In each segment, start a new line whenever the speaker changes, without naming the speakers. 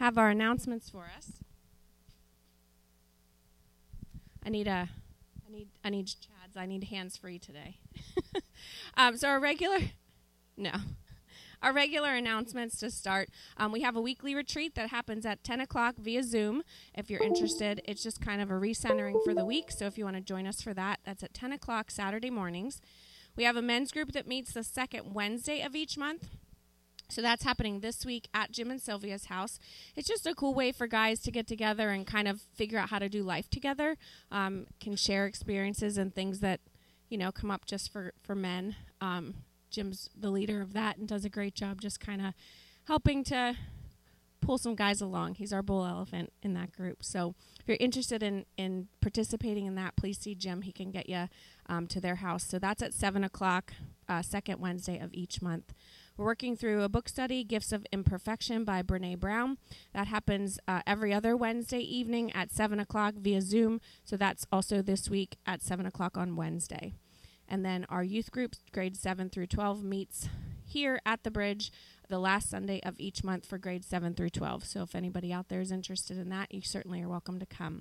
have our announcements for us. I need Chads. I need hands free today. So our regular announcements to start. We have a weekly retreat that happens at 10 o'clock via Zoom. If you're interested, it's just kind of a recentering for the week. So if you want to join us for that, that's at 10 o'clock Saturday mornings. We have a men's group that meets the second Wednesday of each month. So that's happening this week at Jim and Sylvia's house. It's just a cool way for guys to get together and kind of figure out how to do life together, can share experiences and things that, come up just for men. Jim's the leader of that and does a great job just kind of helping to pull some guys along. He's our bull elephant in that group. So if you're interested in participating in that, please see Jim. He can get you to their house. So that's at 7 o'clock, second Wednesday of each month. We're working through a book study, Gifts of Imperfection by Brene Brown. That happens every other Wednesday evening at 7 o'clock via Zoom. So that's also this week at 7 o'clock on Wednesday. And then our youth group, grades 7 through 12, meets here at the Bridge the last Sunday of each month for grades 7 through 12. So if anybody out there is interested in that, you certainly are welcome to come.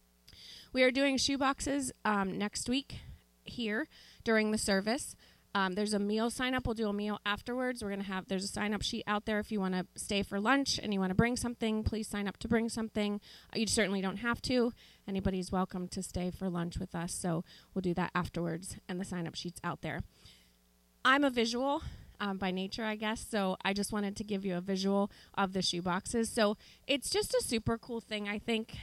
We are doing shoeboxes next week here during the service. There's a meal sign-up. We'll do a meal afterwards. There's a sign-up sheet out there if you want to stay for lunch and you want to bring something. Please sign up to bring something. You certainly don't have to. Anybody's welcome to stay for lunch with us, so we'll do that afterwards, and the sign-up sheet's out there. I'm a visual by nature, I guess, so I just wanted to give you a visual of the shoeboxes. So it's just a super cool thing. I think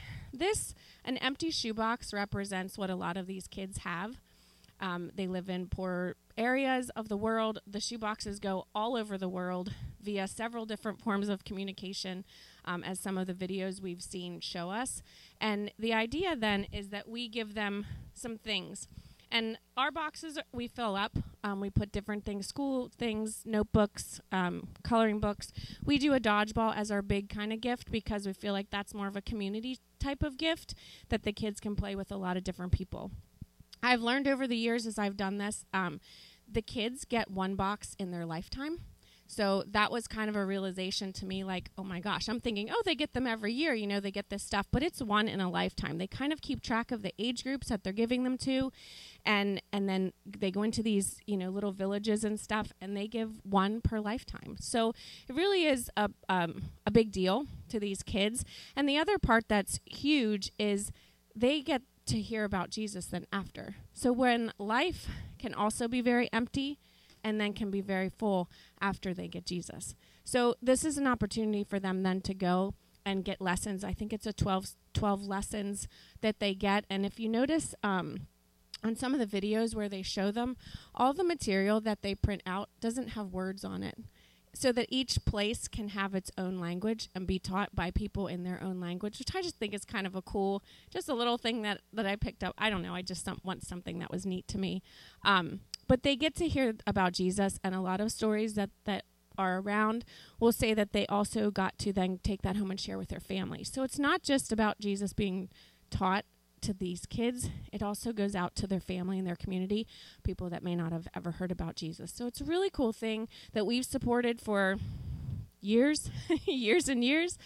an empty shoebox represents what a lot of these kids have. They live in poor areas of the world. The shoeboxes go all over the world via several different forms of communication, as some of the videos we've seen show us. And the idea then is that we give them some things. And our boxes we fill up. We put different things, school things, notebooks, coloring books. We do a dodgeball as our big kind of gift because we feel like that's more of a community type of gift that the kids can play with a lot of different people. I've learned over the years as I've done this, the kids get one box in their lifetime. So that was kind of a realization to me, like, oh my gosh, I'm thinking, they get them every year, they get this stuff, but it's one in a lifetime. They kind of keep track of the age groups that they're giving them to, and then they go into these, little villages and stuff, and they give one per lifetime. So it really is a big deal to these kids. And the other part that's huge is they get to hear about Jesus then after. So when life can also be very empty and then can be very full after they get Jesus. So this is an opportunity for them then to go and get lessons. I think it's a 12 lessons that they get. And if you notice on some of the videos where they show them, all the material that they print out doesn't have words on it, so that each place can have its own language and be taught by people in their own language, which I just think is kind of a cool, just a little thing that I picked up. I don't know, I just want something that was neat to me. But they get to hear about Jesus, and a lot of stories that are around will say that they also got to then take that home and share with their family. So it's not just about Jesus being taught to these kids, it also goes out to their family and their community, people that may not have ever heard about Jesus. So it's a really cool thing that we've supported for years, years and years.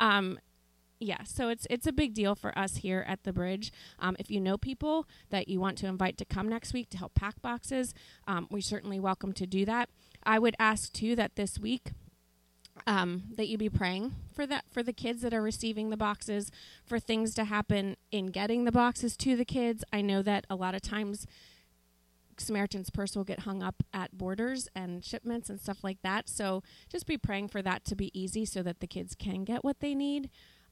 So it's a big deal for us here at the Bridge. If you know people that you want to invite to come next week to help pack boxes, we're certainly welcome to do that. I would ask too that this week that you be praying for the kids that are receiving the boxes, for things to happen in getting the boxes to the kids. I know that a lot of times Samaritan's Purse will get hung up at borders and shipments and stuff like that. So just be praying for that to be easy so that the kids can get what they need.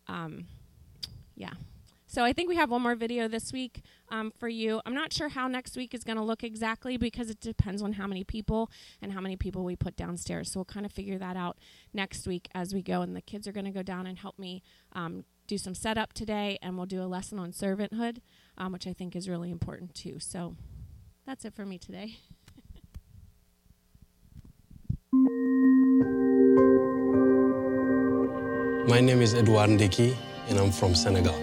So I think we have one more video this week for you. I'm not sure how next week is going to look exactly because it depends on how many people we put downstairs. So we'll kind of figure that out next week as we go. And the kids are going to go down and help me do some setup today. And we'll do a lesson on servanthood, which I think is really important too. So that's it for me today.
My name is Edouard Ndeki, and I'm from Senegal.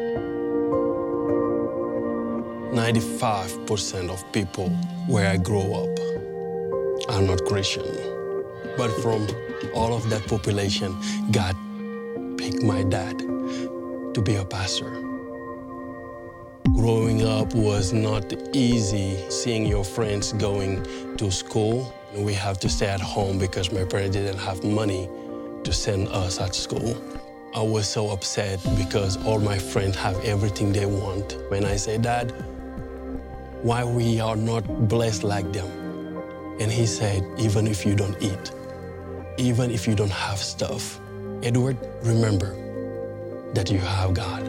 95% of people where I grow up are not Christian. But from all of that population, God picked pick my dad to be a pastor. Growing up was not easy, seeing your friends going to school. We have to stay at home because my parents didn't have money to send us at school. I was so upset because all my friends have everything they want. When I say, Dad, why we are not blessed like them? And he said, even if you don't eat, even if you don't have stuff, Edward, remember that you have God.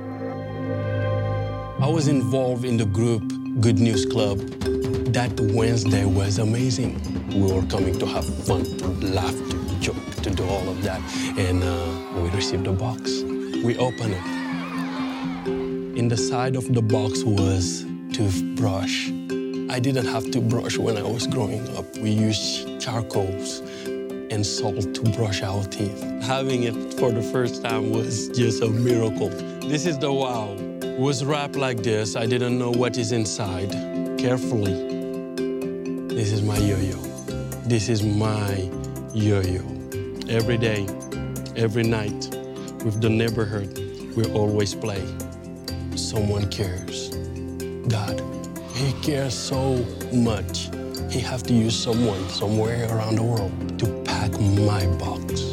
I was involved in the group Good News Club. That Wednesday was amazing. We were coming to have fun, to laugh, to joke, to do all of that. And we received a box. We opened it. In the side of the box was toothbrush. I didn't have to brush when I was growing up. We used charcoals and salt to brush our teeth. Having it for the first time was just a miracle. This is the wow. It was wrapped like this. I didn't know what is inside. Carefully. This is my yo-yo. This is my yo-yo. Every day, every night, with the neighborhood, we always play. Someone cares. God. He cares so much. He have to use someone somewhere around the world to pack my box.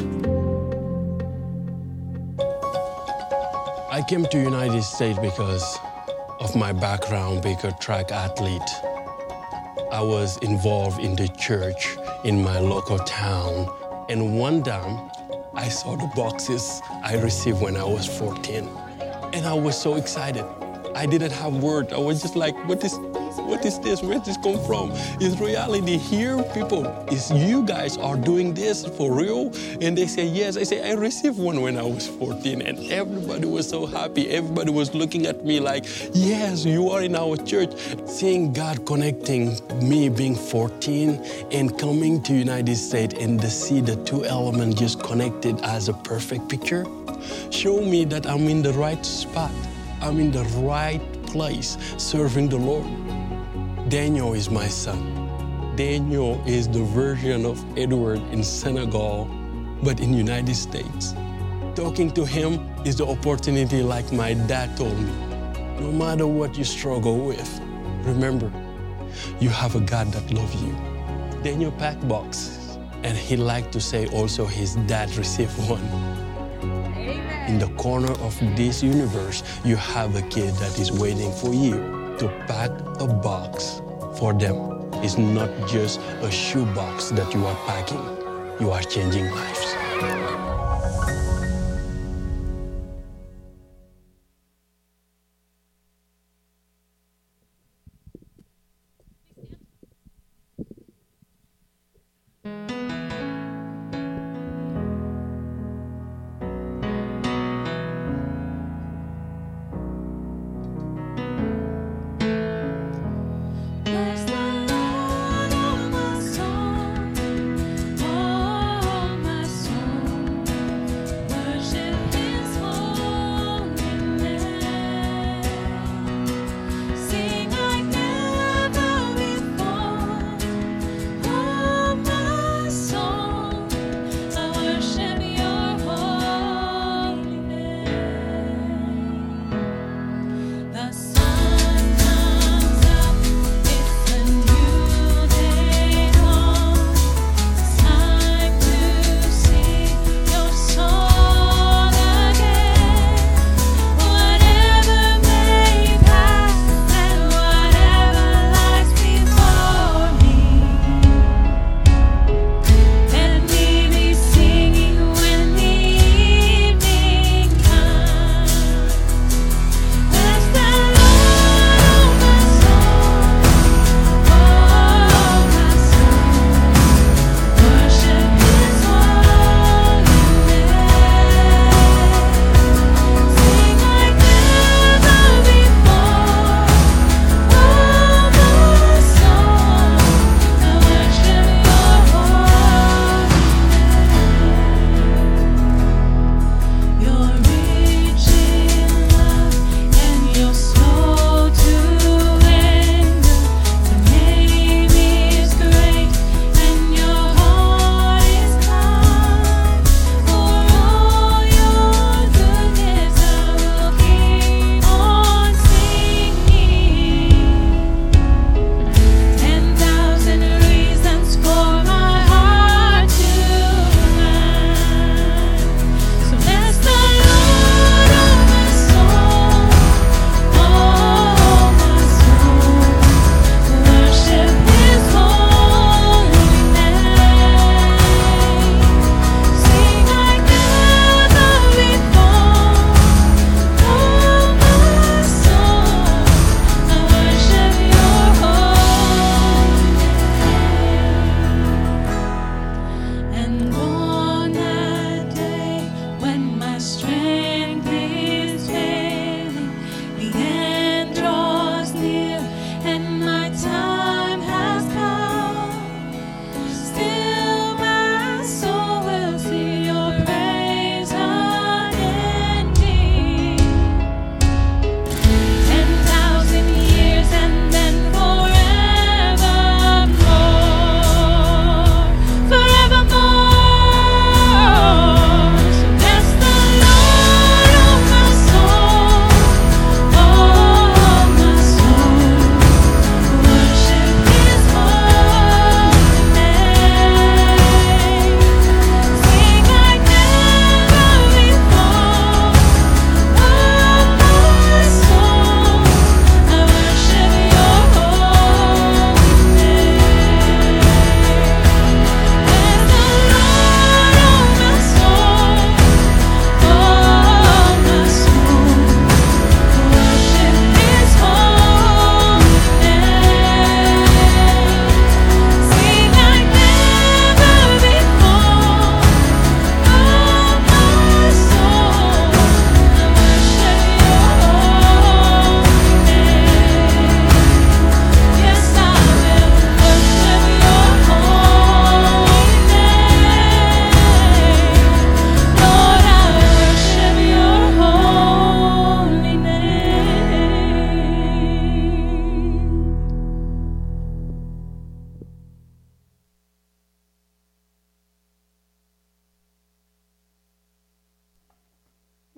I came to United States because of my background, being a track athlete. I was involved in the church in my local town. And one time, I saw the boxes I received when I was 14. And I was so excited. I didn't have words. I was just like, what is this? Where did this come from? Is reality here, people? Is you guys are doing this for real? And they say, yes. I say, I received one when I was 14. And everybody was so happy. Everybody was looking at me like, yes, you are in our church. Seeing God connecting me being 14 and coming to United States and to see the two elements just connected as a perfect picture, show me that I'm in the right spot. I'm in the right place serving the Lord. Daniel is my son. Daniel is the version of Edward in Senegal, but in United States. Talking to him is the opportunity like my dad told me. No matter what you struggle with, remember, you have a God that loves you. Daniel packed boxes, and he liked to say also his dad received one. In the corner of this universe, you have a kid that is waiting for you to pack a box for them. It's not just a shoebox that you are packing. You are changing lives.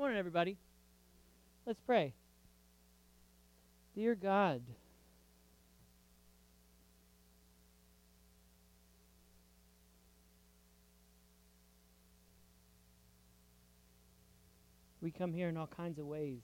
morning, everybody. Let's pray. Dear God, we come here in all kinds of ways.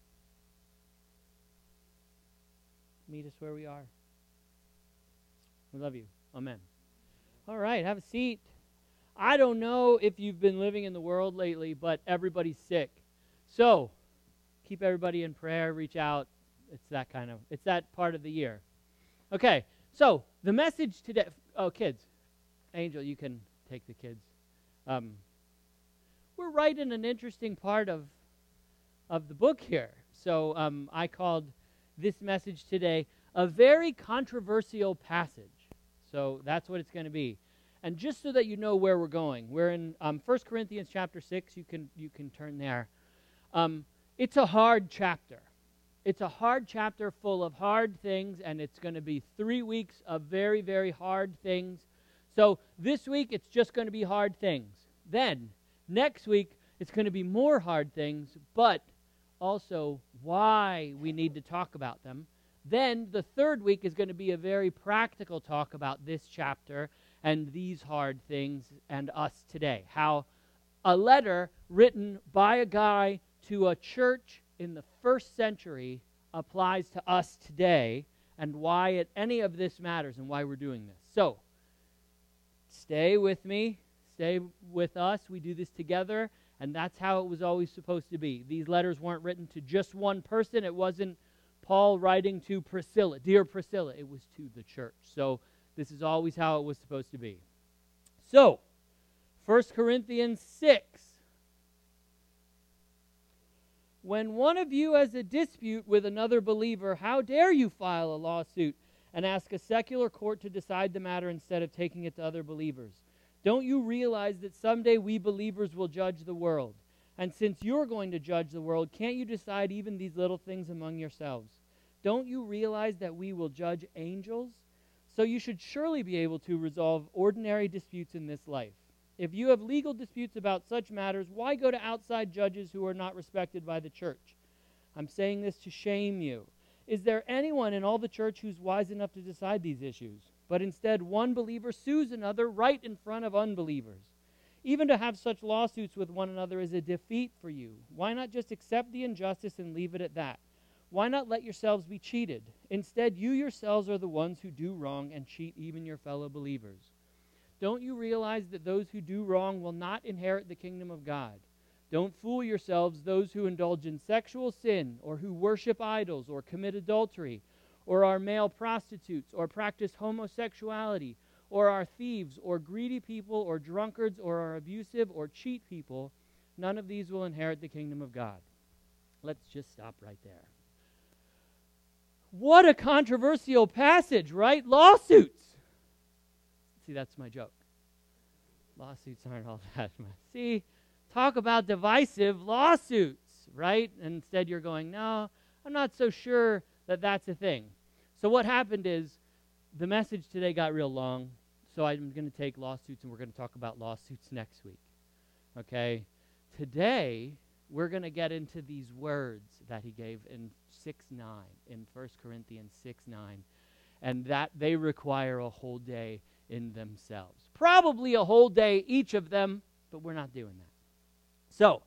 Meet us where we are. We love you. Amen. All right, have a seat. I don't know if you've been living in the world lately, but everybody's sick. So, keep everybody in prayer, reach out. It's that part of the year. Okay, so the message today, kids. Angel, you can take the kids. We're right in an interesting part of the book here. So I called this message today a very controversial passage. So that's what it's going to be. And just so that you know where we're going, we're in 1 Corinthians chapter 6. You can turn there. It's a hard chapter. It's a hard chapter full of hard things, and it's going to be 3 weeks of very, very hard things. So this week, it's just going to be hard things. Then, next week, it's going to be more hard things, but also why we need to talk about them. Then, the third week is going to be a very practical talk about this chapter and these hard things and us today. How a letter written by a guy to a church in the first century applies to us today, and why any of this matters and why we're doing this. So, stay with me, stay with us. We do this together, and that's how it was always supposed to be. These letters weren't written to just one person. It wasn't Paul writing to Priscilla, dear Priscilla. It was to the church. So, this is always how it was supposed to be. So, 1 Corinthians 6. When one of you has a dispute with another believer, how dare you file a lawsuit and ask a secular court to decide the matter instead of taking it to other believers? Don't you realize that someday we believers will judge the world? And since you're going to judge the world, can't you decide even these little things among yourselves? Don't you realize that we will judge angels? So you should surely be able to resolve ordinary disputes in this life. If you have legal disputes about such matters, why go to outside judges who are not respected by the church? I'm saying this to shame you. Is there anyone in all the church who's wise enough to decide these issues? But instead, one believer sues another right in front of unbelievers. Even to have such lawsuits with one another is a defeat for you. Why not just accept the injustice and leave it at that? Why not let yourselves be cheated? Instead, you yourselves are the ones who do wrong and cheat even your fellow believers. Don't you realize that those who do wrong will not inherit the kingdom of God? Don't fool yourselves, those who indulge in sexual sin, or who worship idols, or commit adultery, or are male prostitutes, or practice homosexuality, or are thieves, or greedy people, or drunkards, or are abusive, or cheat people. None of these will inherit the kingdom of God. Let's just stop right there. What a controversial passage, right? Lawsuits. See, that's my joke. Lawsuits aren't all that much. See, talk about divisive lawsuits, right? And instead you're going, no, I'm not so sure that that's a thing. So what happened is the message today got real long, so I'm going to take lawsuits and we're going to talk about lawsuits next week. Okay? Today, we're going to get into these words that he gave in 6:9, in 1 Corinthians 6:9, and that they require a whole day in themselves. Probably a whole day, each of them, but we're not doing that. So,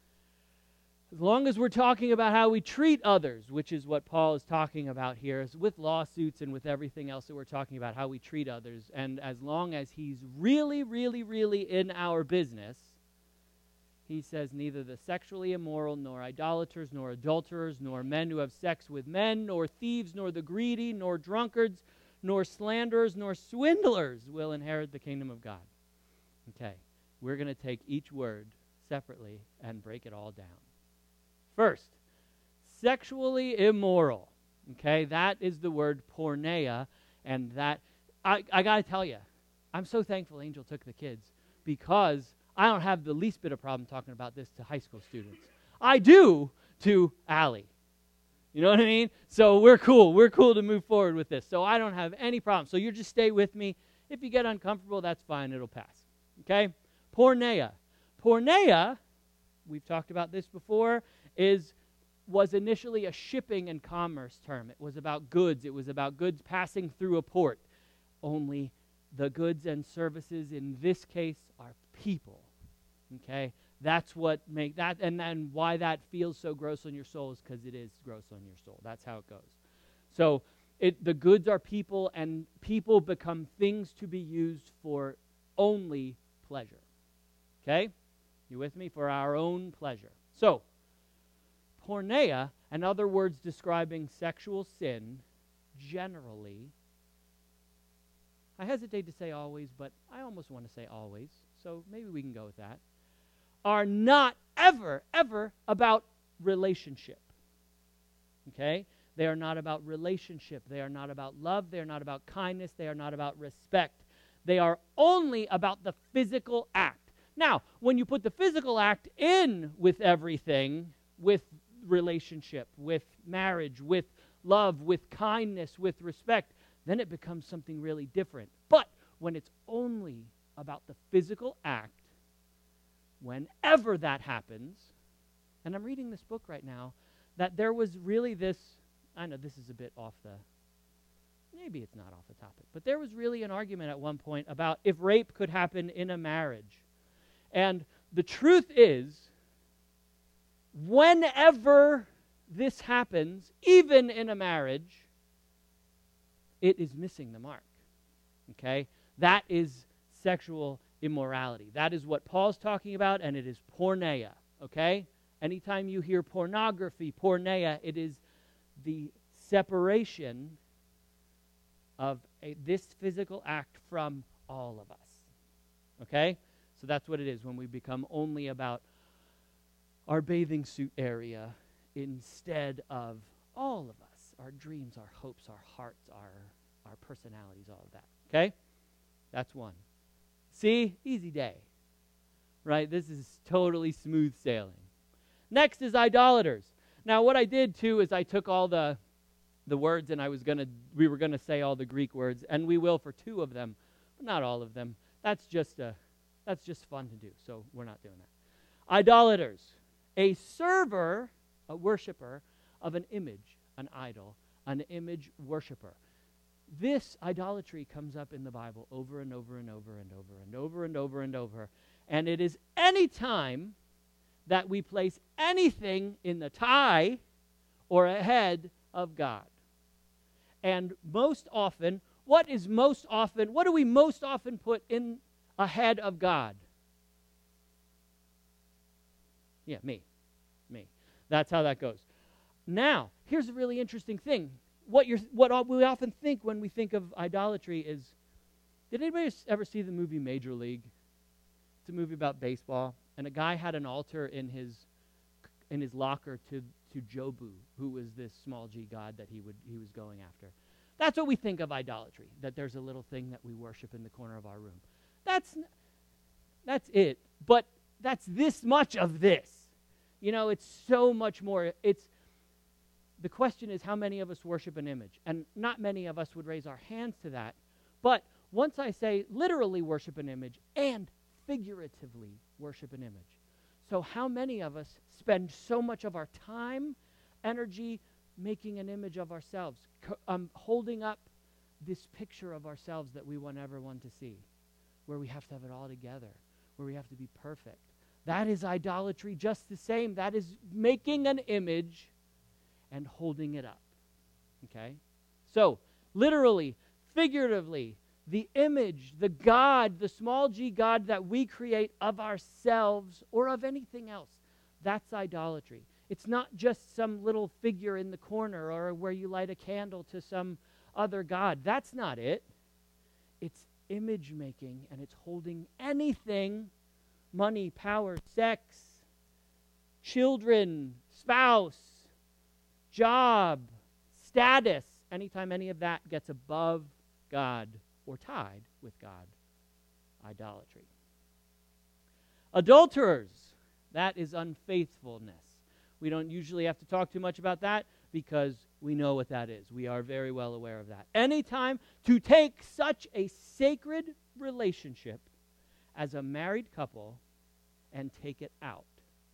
as long as we're talking about how we treat others, which is what Paul is talking about here, is with lawsuits and with everything else that we're talking about, how we treat others, and as long as he's really, really, really in our business, he says neither the sexually immoral, nor idolaters, nor adulterers, nor men who have sex with men, nor thieves, nor the greedy, nor drunkards, nor slanderers, nor swindlers will inherit the kingdom of God. Okay, we're going to take each word separately and break it all down. First, sexually immoral. Okay, that is the word porneia, and that, I got to tell you, I'm so thankful Angel took the kids, because I don't have the least bit of problem talking about this to high school students. I do to Allie. You know what I mean? So we're cool. We're cool to move forward with this. So I don't have any problem. So you just stay with me. If you get uncomfortable, that's fine. It'll pass. Okay? Porneia. Porneia we've talked about this before, was initially a shipping and commerce term. It was about goods. It was about goods passing through a port. Only the goods and services in this case are people. Okay? That's what make that, and then why that feels so gross on your soul is because it is gross on your soul. That's how it goes. So the goods are people, and people become things to be used for only pleasure. Okay? You with me? For our own pleasure. So, porneia, and other words describing sexual sin, generally, I hesitate to say always, but I almost want to say always, so maybe we can go with that, are not ever about relationship. Okay? They are not about relationship. They are not about love. They are not about kindness. They are not about respect. They are only about the physical act. Now, when you put the physical act in with everything, with relationship, with marriage, with love, with kindness, with respect, then it becomes something really different. But when it's only about the physical act, whenever that happens, and I'm reading this book right now, that there was really this, I know this is a bit off the, maybe it's not off the topic, but there was really an argument at one point about if rape could happen in a marriage. And the truth is, whenever this happens, even in a marriage, it is missing the mark. Okay? That is sexual immorality. That is what Paul's talking about, and it is porneia. Okay? Anytime you hear pornography, porneia, it is the separation of this physical act from all of us. Okay? So that's what it is when we become only about our bathing suit area instead of all of us, our dreams, our hopes, our hearts, our personalities, all of that. Okay? That's one. See? Easy day. Right? This is totally smooth sailing. Next is idolaters. Now, what I did, too, is I took all the words, and we were going to say all the Greek words, and we will for two of them, but not all of them. That's just fun to do, so we're not doing that. Idolaters. A server, a worshiper of an image, an idol, an image worshiper. This idolatry comes up in the Bible over and over and over and over and over and over and over. And it is any time that we place anything in the tie or ahead of God. And most often, what do we most often put in ahead of God? Yeah, me. That's how that goes. Now, here's a really interesting thing. What we often think when we think of idolatry is, did anybody ever see the movie Major League? It's a movie about baseball, and a guy had an altar in his locker to Jobu, who was this small g god that he was going after. That's what we think of idolatry, that there's a little thing that we worship in the corner of our room. That's it, but that's this much of this. You know, it's so much more. The question is, how many of us worship an image? And not many of us would raise our hands to that. But once I say literally worship an image and figuratively worship an image. So how many of us spend so much of our time, energy, making an image of ourselves, holding up this picture of ourselves that we want everyone to see, where we have to have it all together, where we have to be perfect. That is idolatry just the same. That is making an image and holding it up. Okay? So, literally, figuratively, the image, the God, the small g God that we create of ourselves or of anything else, that's idolatry. It's not just some little figure in the corner or where you light a candle to some other God. That's not it. It's image making, and it's holding anything, money, power, sex, children, spouse, job, status, anytime any of that gets above God or tied with God, idolatry. Adulterers, that is unfaithfulness. We don't usually have to talk too much about that because we know what that is. We are very well aware of that. Anytime to take such a sacred relationship as a married couple and take it out.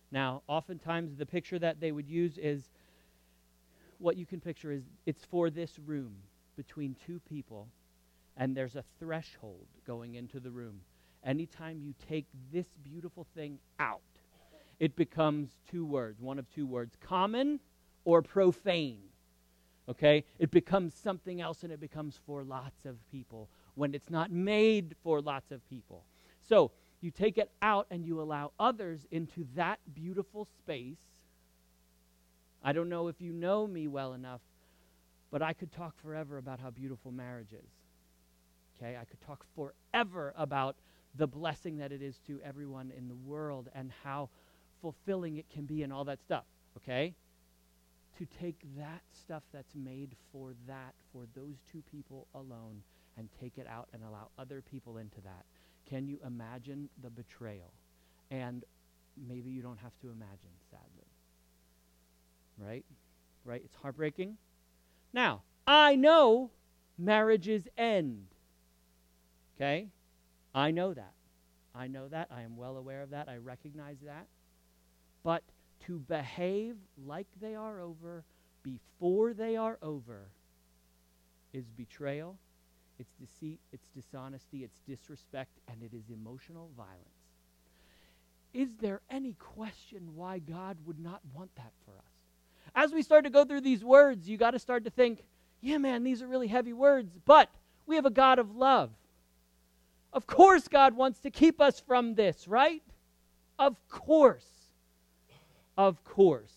Now, oftentimes the picture that they would use is, what you can picture is, it's for this room between two people, and there's a threshold going into the room. Anytime you take this beautiful thing out, it becomes two words, one of two words, common or profane. Okay? It becomes something else, and it becomes for lots of people when it's not made for lots of people. So you take it out and you allow others into that beautiful space. I don't know if you know me well enough, but I could talk forever about how beautiful marriage is. Okay? I could talk forever about the blessing that it is to everyone in the world and how fulfilling it can be and all that stuff. Okay? To take that stuff that's made for those two people alone, and take it out and allow other people into that. Can you imagine the betrayal? And maybe you don't have to imagine, sadly. Right? Right? It's heartbreaking. Now, I know marriages end. Okay? I know that. I know that. I am well aware of that. I recognize that. But to behave like they are over before they are over is betrayal, it's deceit, it's dishonesty, it's disrespect, and it is emotional violence. Is there any question why God would not want that for us? As we start to go through these words, you got to start to think, yeah, man, these are really heavy words, but we have a God of love. Of course God wants to keep us from this, right? Of course. Of course.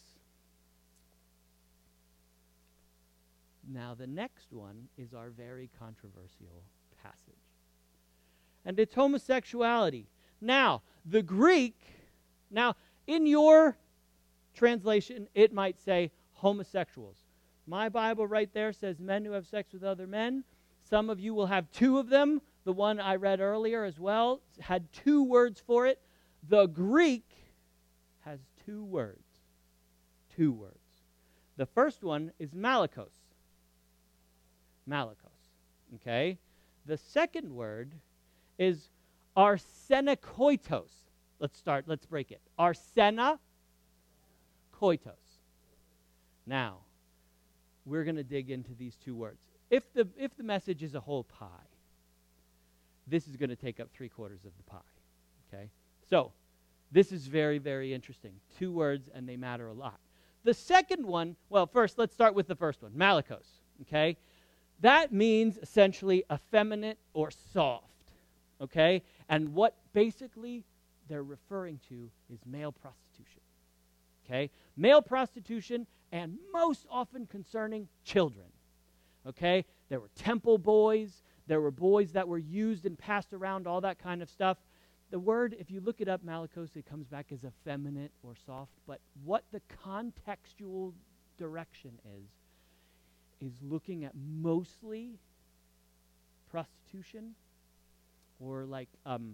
Now the next one is our very controversial passage. And it's homosexuality. Now, the Greek, now in your translation, it might say homosexuals. My Bible right there says men who have sex with other men. Some of you will have two of them. The one I read earlier as well had two words for it. The Greek has two words. Two words. The first one is malakos. Malakos. Okay? The second word is arsenokoitos. Let's break it. Arsenokoitos. Now, we're going to dig into these two words. If the message is a whole pie, this is going to take up 3/4 of the pie. Okay? So, this is very, very interesting. Two words, and they matter a lot. The second one, well, first, let's start with the first one, malakos. Okay? That means essentially effeminate or soft. Okay? And what basically they're referring to is male prostitution. Okay? Male prostitution, and most often concerning children. Okay? There were temple boys. There were boys that were used and passed around, all that kind of stuff. The word, if you look it up, malakos, it comes back as effeminate or soft. But what the contextual direction is looking at mostly prostitution, or like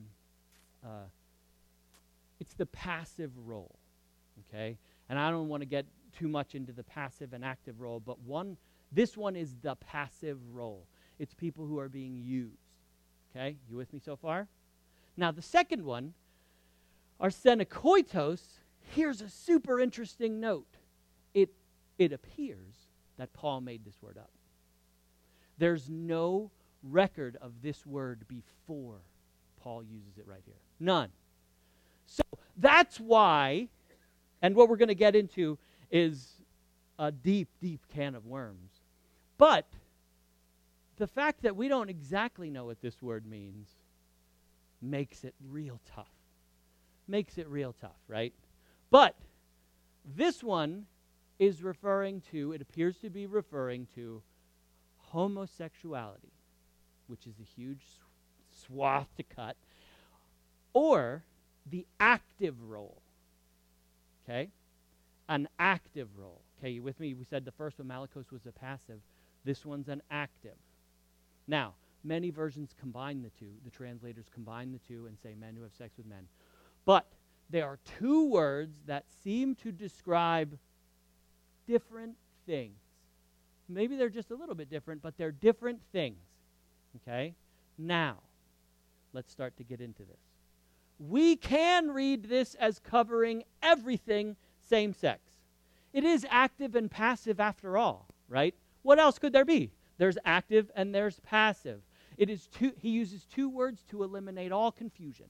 it's the passive role. Okay? And I don't want to get too much into the passive and active role, but this one is the passive role. It's people who are being used. Okay? You with me so far? Now, the second one, arsenokoitos, here's a super interesting note. It appears that Paul made this word up. There's no record of this word before Paul uses it right here. None. So that's why, and what we're going to get into is a deep, deep can of worms. But the fact that we don't exactly know what this word means makes it real tough. Makes it real tough, right? But this one is referring to, it appears to be referring to homosexuality, which is a huge swath to cut, or the active role. Okay? An active role. Okay, you with me? We said the first one, malakos, was a passive. This one's an active. Now, many versions combine the two. The translators combine the two and say men who have sex with men. But there are two words that seem to describe different things. Maybe they're just a little bit different, but they're different things. Okay? Now, let's start to get into this. we can read this as covering everything same-sex. It is active and passive after all, right? What else could there be? There's active and there's passive. He uses two words to eliminate all confusion.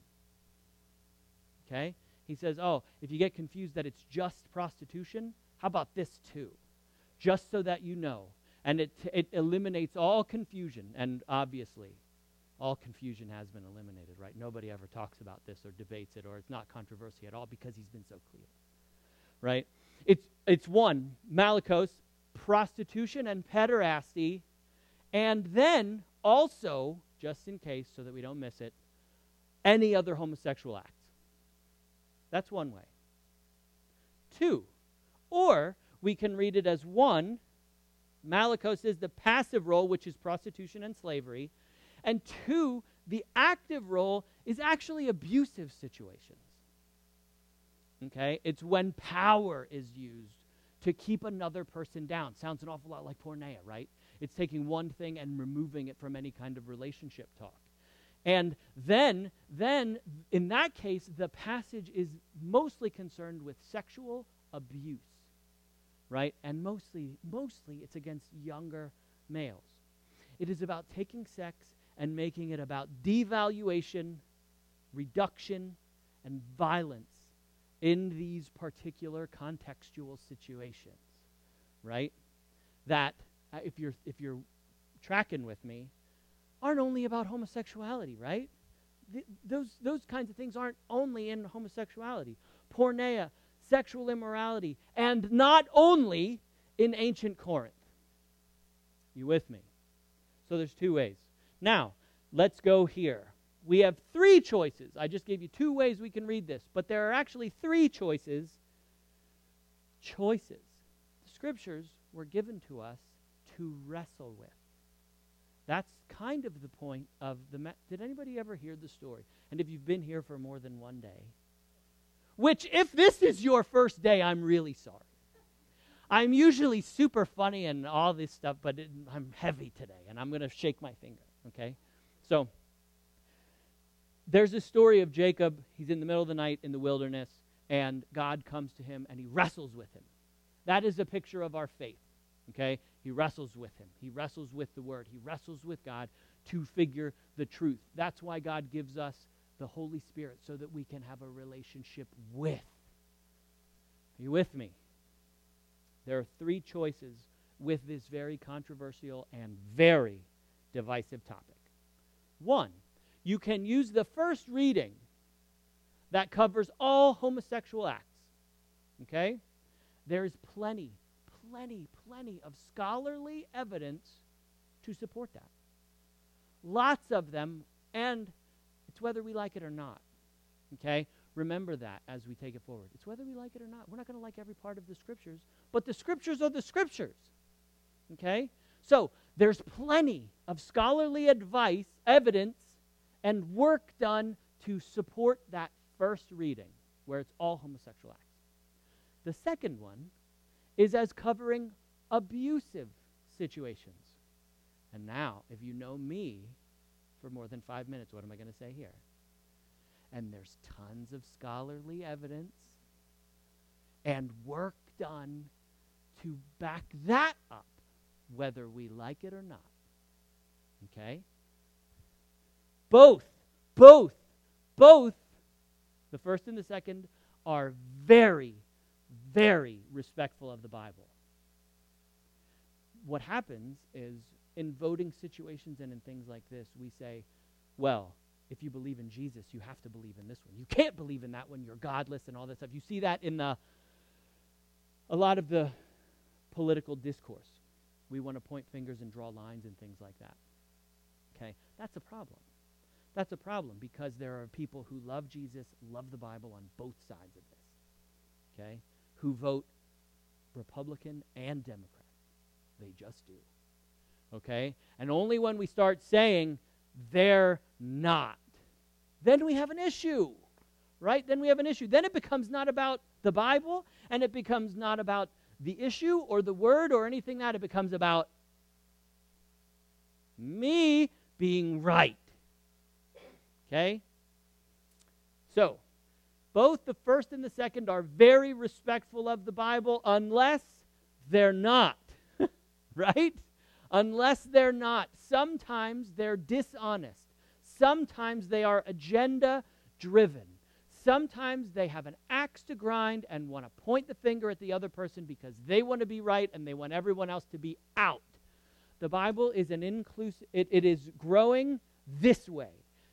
Okay? He says, oh, if you get confused that it's just prostitution, how about this too? Just so that you know. And it eliminates all confusion. And obviously, all confusion has been eliminated, right? Nobody ever talks about this or debates it, or it's not controversy at all because he's been so clear, right? It's one, malakos, prostitution and pederasty, and then also, just in case so that we don't miss it, any other homosexual acts. That's one way. Two, or we can read it as one, malakos is the passive role, which is prostitution and slavery, and two, the active role is actually abusive situations. Okay? It's when power is used to keep another person down. Sounds an awful lot like porneia, right? It's taking one thing and removing it from any kind of relationship talk. And then in that case, the passage is mostly concerned with sexual abuse, right? And mostly it's against younger males. It is about taking sex and making it about devaluation, reduction, and violence in these particular contextual situations, right? That, if you're tracking with me, aren't only about homosexuality, right? Those kinds of things aren't only in homosexuality. Porneia, sexual immorality, and not only in ancient Corinth. You with me? So there's two ways. Now, let's go here. We have three choices. I just gave you two ways we can read this, but there are actually three choices. Choices. The scriptures were given to us to wrestle with. That's kind of the point of the... Did anybody ever hear the story? And if you've been here for more than one day, which if this is your first day, I'm really sorry. I'm usually super funny and all this stuff, but I'm heavy today, and I'm going to shake my finger, okay? So, there's a story of Jacob. He's in the middle of the night in the wilderness, and God comes to him, and he wrestles with him. That is a picture of our faith, okay? He wrestles with him. He wrestles with the Word. He wrestles with God to figure the truth. That's why God gives us the Holy Spirit, so that we can have a relationship with. Are you with me? There are three choices with this very controversial and very divisive topic. One, you can use the first reading that covers all homosexual acts. Okay? There is plenty of scholarly evidence to support that. Lots of them, and it's whether we like it or not. Okay? Remember that as we take it forward. It's whether we like it or not. We're not going to like every part of the scriptures, but the scriptures are the scriptures. Okay? So, there's plenty of scholarly advice, evidence, and work done to support that first reading, where it's all homosexual acts. The second one is as covering abusive situations. And now, if you know me for more than 5 minutes, what am I going to say here? And there's tons of scholarly evidence and work done to back that up, whether we like it or not. Okay? Both, the first and the second, are very, very respectful of the Bible. What happens is, in voting situations and in things like this, we say, well, if you believe in Jesus, you have to believe in this one. You can't believe in that one. You're godless and all that stuff. You see that in a lot of the political discourse. We want to point fingers and draw lines and things like that. Okay? That's a problem. That's a problem because there are people who love Jesus, love the Bible on both sides of this. Okay? Who vote Republican and Democrat. They just do. Okay? And only when we start saying they're not, then we have an issue. Right? Then we have an issue. Then it becomes not about the Bible, and it becomes not about the issue or the word or anything that. It becomes about me being right. Okay? So, both the first and the second are very respectful of the Bible unless they're not, right? Unless they're not. Sometimes they're dishonest. Sometimes they are agenda-driven. Sometimes they have an axe to grind and want to point the finger at the other person because they want to be right and they want everyone else to be out. The Bible is an inclusive, it is growing this way.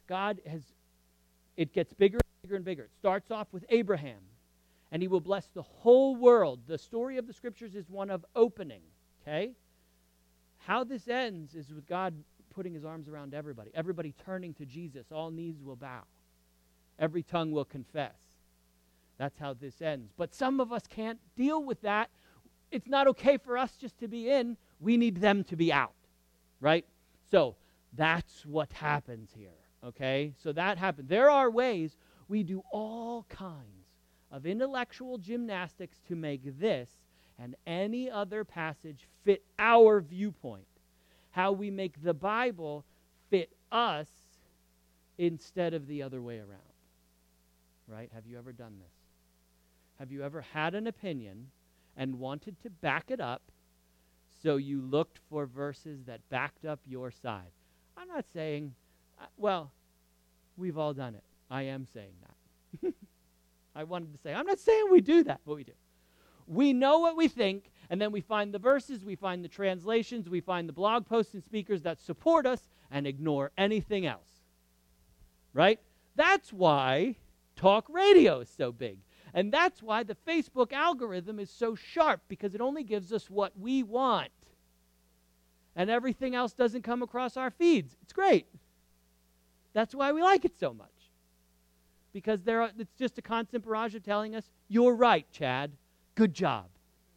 It gets bigger and bigger and bigger. It starts off with Abraham, and he will bless the whole world. The story of the Scriptures is one of opening, okay? How this ends is with God putting his arms around everybody. Everybody turning to Jesus. All knees will bow. Every tongue will confess. That's how this ends. But some of us can't deal with that. It's not okay for us just to be in. We need them to be out, right? So that's what happens here, okay? So that happens. There are ways we do all kinds of intellectual gymnastics to make this and any other passage fit our viewpoint. How we make the Bible fit us instead of the other way around. Right? Have you ever done this? Have you ever had an opinion and wanted to back it up, so you looked for verses that backed up your side? I'm not saying, well, we've all done it. I am saying that. I wanted to say, I'm not saying we do that, but we do. We know what we think, and then we find the verses, we find the translations, we find the blog posts and speakers that support us and ignore anything else. Right? That's why talk radio is so big. And that's why the Facebook algorithm is so sharp, because it only gives us what we want. And everything else doesn't come across our feeds. It's great. That's why we like it so much. Because it's just a constant barrage of telling us, you're right, Chad. Good job.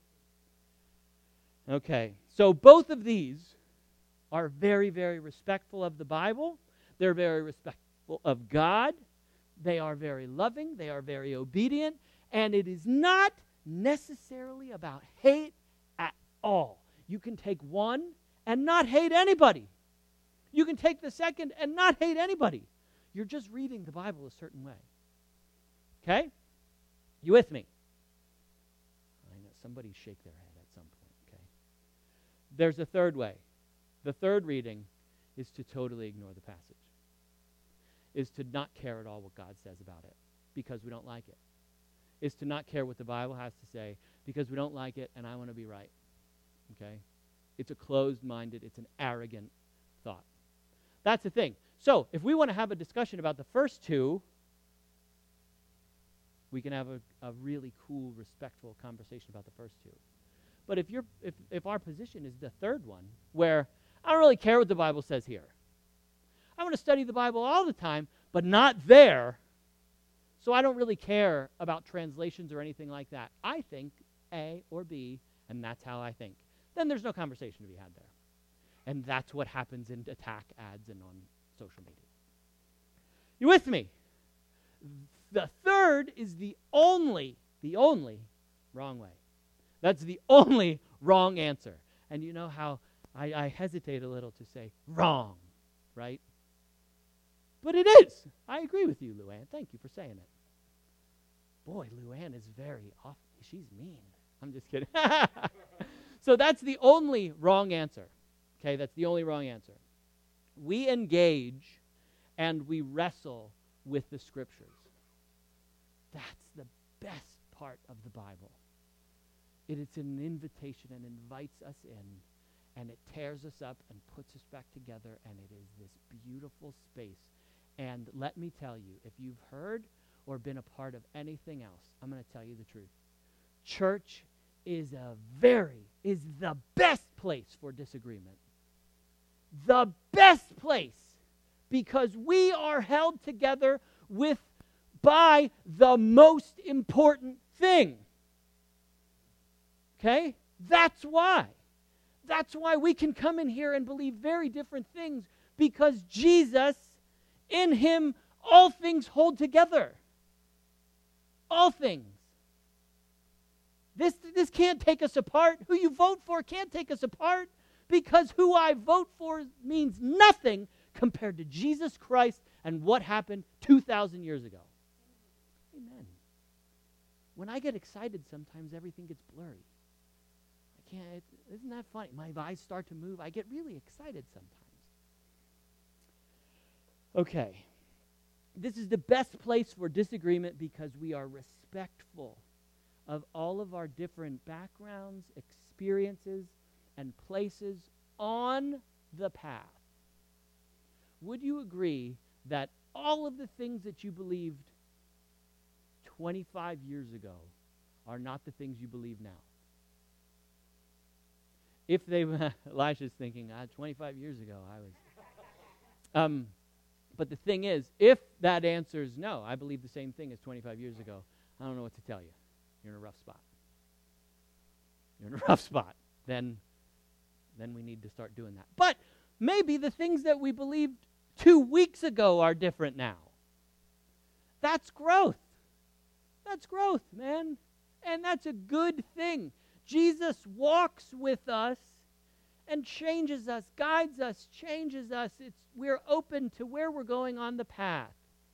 Okay, so both of these are very, very respectful of the Bible. They're very respectful of God. They are very loving. They are very obedient. And it is not necessarily about hate at all. You can take one and not hate anybody. You can take the second and not hate anybody. You're just reading the Bible a certain way. Okay? You with me? I know somebody shake their head at some point, okay? There's a third way. The third reading is to totally ignore the passage. Is to not care at all what God says about it because we don't like it. Is to not care what the Bible has to say because we don't like it and I want to be right. Okay? It's a closed-minded, it's an arrogant thought. That's the thing. So, if we want to have a discussion about the first two, we can have a really cool, respectful conversation about the first two. But if our position is the third one, where I don't really care what the Bible says here. I want to study the Bible all the time, but not there. So I don't really care about translations or anything like that. I think A or B, and that's how I think. Then there's no conversation to be had there. And that's what happens in attack ads and on social media. You with me? The third is the only wrong way. That's the only wrong answer. And you know how I hesitate a little to say wrong, right? But it is. I agree with you, Luann. Thank you for saying it. Boy, Luann is very off. She's mean. I'm just kidding. So that's the only wrong answer. Okay, that's the only wrong answer. We engage and we wrestle with the Scriptures. That's the best part of the Bible. It's an invitation and invites us in, and it tears us up and puts us back together, and it is this beautiful space. And let me tell you, if you've heard or been a part of anything else, I'm going to tell you the truth. Church is the best place for disagreement. The best place, because we are held together by the most important thing. Okay? That's why. That's why we can come in here and believe very different things, because Jesus, in him, all things hold together. All things. This can't take us apart. Who you vote for can't take us apart, because who I vote for means nothing compared to Jesus Christ and what happened 2,000 years ago. When I get excited, sometimes everything gets blurry. Isn't that funny? My eyes start to move. I get really excited sometimes. Okay. This is the best place for disagreement because we are respectful of all of our different backgrounds, experiences, and places on the path. Would you agree that all of the things that you believed 25 years ago are not the things you believe now? If they, Elisha's thinking, 25 years ago I was. But the thing is, if that answer is no, I believe the same thing as 25 years ago, I don't know what to tell you. You're in a rough spot. You're in a rough spot. Then we need to start doing that. But maybe the things that we believed 2 weeks ago are different now. That's growth. That's growth, man. And that's a good thing. Jesus walks with us and changes us, guides us, changes us. We're open to where we're going on the path.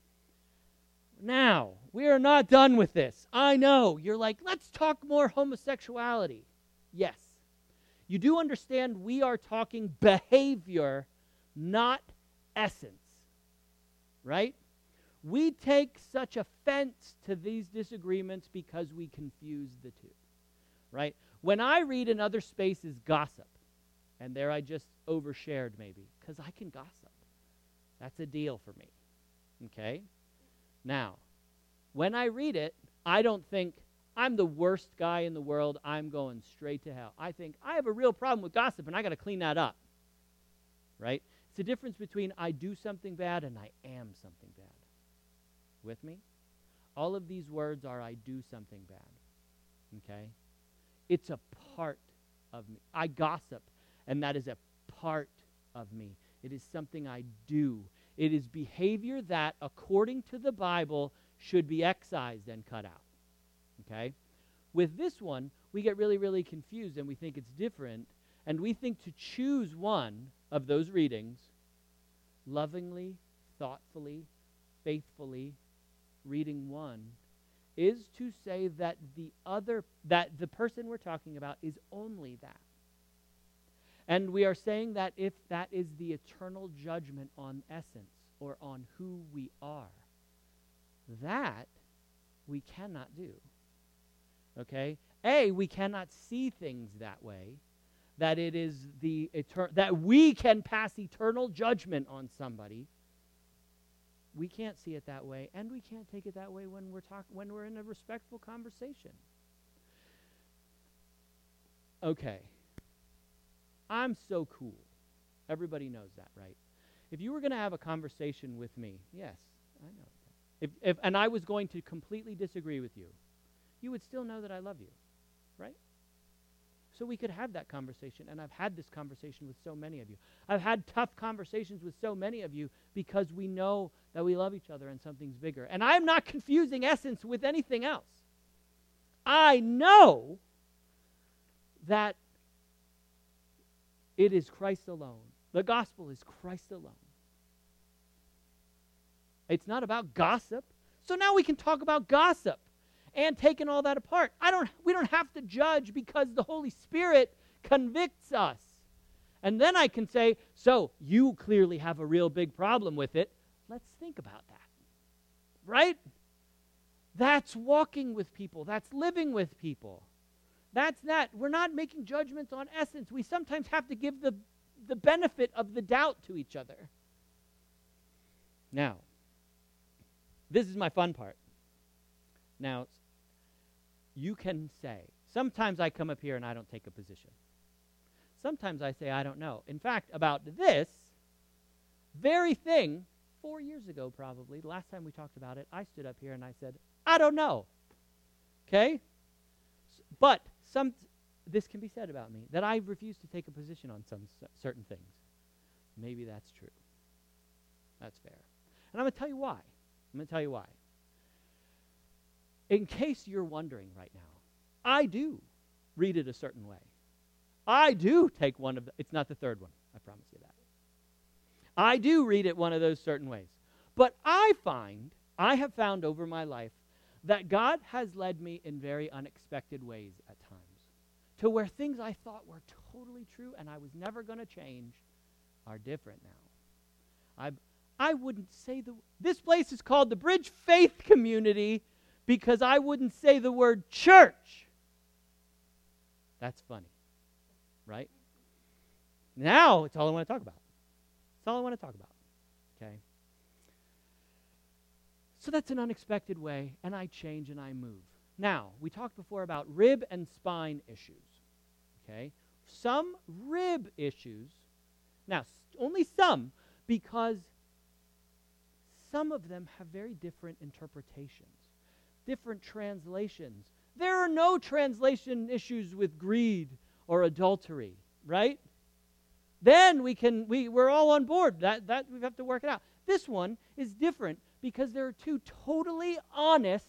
Now, we are not done with this. I know. You're like, let's talk more homosexuality. Yes. You do understand we are talking behavior, not essence. Right? We take such offense to these disagreements because we confuse the two. Right? When I read in other spaces gossip, and there I just overshared maybe, because I can gossip. That's a deal for me. Okay? Now, when I read it, I don't think, I'm the worst guy in the world, I'm going straight to hell. I think, I have a real problem with gossip, and I got to clean that up. Right? It's the difference between I do something bad and I am something bad. With me? All of these words are I do something bad. Okay? It's a part of me. I gossip, and that is a part of me. It is something I do. It is behavior that, according to the Bible, should be excised and cut out. Okay? With this one, we get really, really confused, and we think it's different, and we think to choose one of those readings, lovingly, thoughtfully, faithfully, reading one, is to say that the person we're talking about is only that. And we are saying that if that is the eternal judgment on essence or on who we are, that we cannot do. Okay? We cannot see things that way, that it is that we can pass eternal judgment on somebody. We can't see it that way, and we can't take it that way when we're in a respectful conversation. Okay. I'm so cool. Everybody knows that, right? If you were going to have a conversation with me, yes, I know that. And I was going to completely disagree with you, you would still know that I love you, right? So we could have that conversation, and I've had this conversation with so many of you. I've had tough conversations with so many of you because we know that we love each other and something's bigger. And I'm not confusing essence with anything else. I know that it is Christ alone. The gospel is Christ alone. It's not about gossip. So now we can talk about gossip and taking all that apart. We don't have to judge because the Holy Spirit convicts us. And then I can say, so you clearly have a real big problem with it. Let's think about that. Right? That's walking with people. That's living with people. That's that. We're not making judgments on essence. We sometimes have to give the benefit of the doubt to each other. Now, this is my fun part. Now, you can say, sometimes I come up here and I don't take a position. Sometimes I say, I don't know. In fact, about this very thing, 4 years ago probably, the last time we talked about it, I stood up here and I said, I don't know. Okay? But this can be said about me, that I refuse to take a position on some certain things. Maybe that's true. That's fair. And I'm going to tell you why. In case you're wondering right now, I do read it a certain way. I do take it's not the third one, I promise you that. I do read it one of those certain ways. But I have found over my life that God has led me in very unexpected ways at times, to where things I thought were totally true and I was never going to change are different now. I wouldn't say this place is called the Bridge Faith Community because I wouldn't say the word church. That's funny, right? Now it's all I want to talk about. It's all I want to talk about, okay? So that's an unexpected way, and I change and I move. Now, we talked before about rib and spine issues, okay? Some rib issues, now only some, because some of them have very different interpretations, different translations. There are no translation issues with greed or adultery, right? Then we're all on board. That we have to work it out. This one is different because there are two totally honest,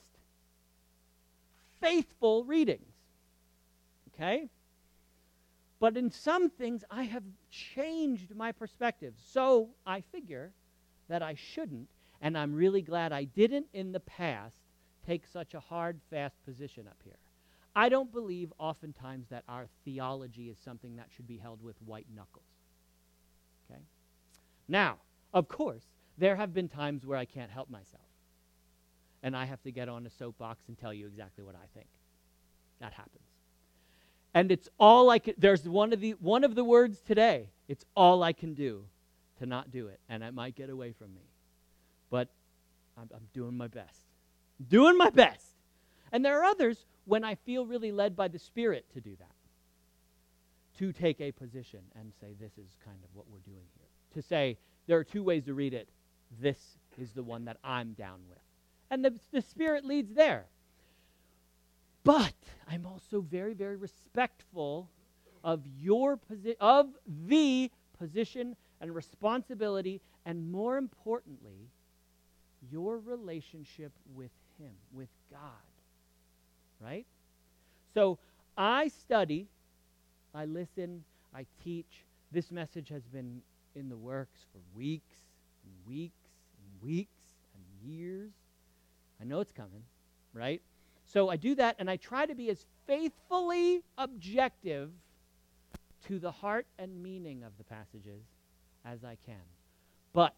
faithful readings. Okay? But in some things, I have changed my perspective. So I figure that I shouldn't, and I'm really glad I didn't in the past take such a hard, fast position up here. I don't believe oftentimes that our theology is something that should be held with white knuckles. Okay? Now, of course, there have been times where I can't help myself, and I have to get on a soapbox and tell you exactly what I think. That happens. And it's all I can, there's one of the words today, it's all I can do to not do it, and it might get away from me. But I'm doing my best. Doing my best. And there are others when I feel really led by the Spirit to do that, to take a position and say, this is kind of what we're doing here. To say, there are two ways to read it. This is the one that I'm down with. And the Spirit leads there. But I'm also very, very respectful of of the position and responsibility, and more importantly, your relationship with Him, with God. Right? So I study, I listen, I teach. This message has been in the works for weeks and weeks and weeks and years. I know it's coming, right? So I do that, and I try to be as faithfully objective to the heart and meaning of the passages as I can. But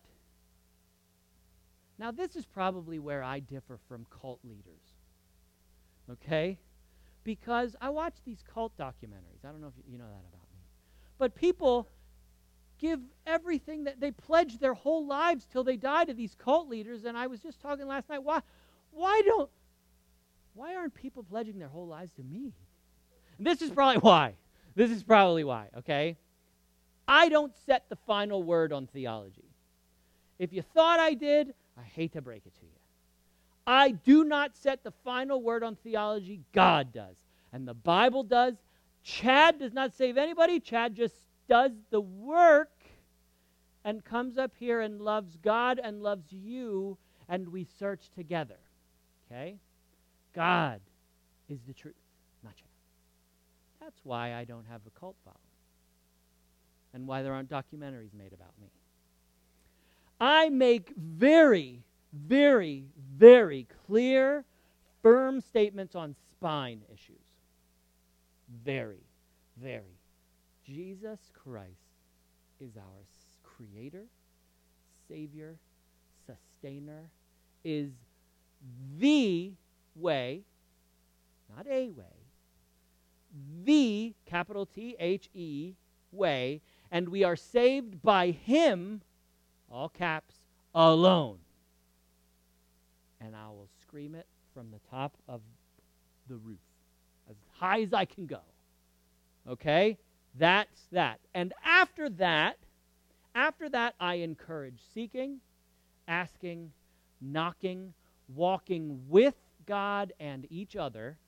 now this is probably where I differ from cult leaders, okay? Because I watch these cult documentaries. I don't know if you know that about me. But people give everything that they pledge their whole lives till they die to these cult leaders. And I was just talking last night, why aren't people pledging their whole lives to me? And this is probably why. Okay? I don't set the final word on theology. If you thought I did, I hate to break it to you. I do not set the final word on theology. God does. And the Bible does. Chad does not save anybody. Chad just does the work and comes up here and loves God and loves you, and we search together. Okay? God is the truth, not Chad. That's why I don't have a cult following, and why there aren't documentaries made about me. I make very, very, very clear, firm statements on spine issues. Very, very. Jesus Christ is our Creator, Savior, Sustainer, is the way, not a way, the, capital T-H-E, way, and we are saved by Him, all caps, alone. And I will scream it from the top of the roof, as high as I can go. Okay? That's that. And after that, I encourage seeking, asking, knocking, walking with God and each other.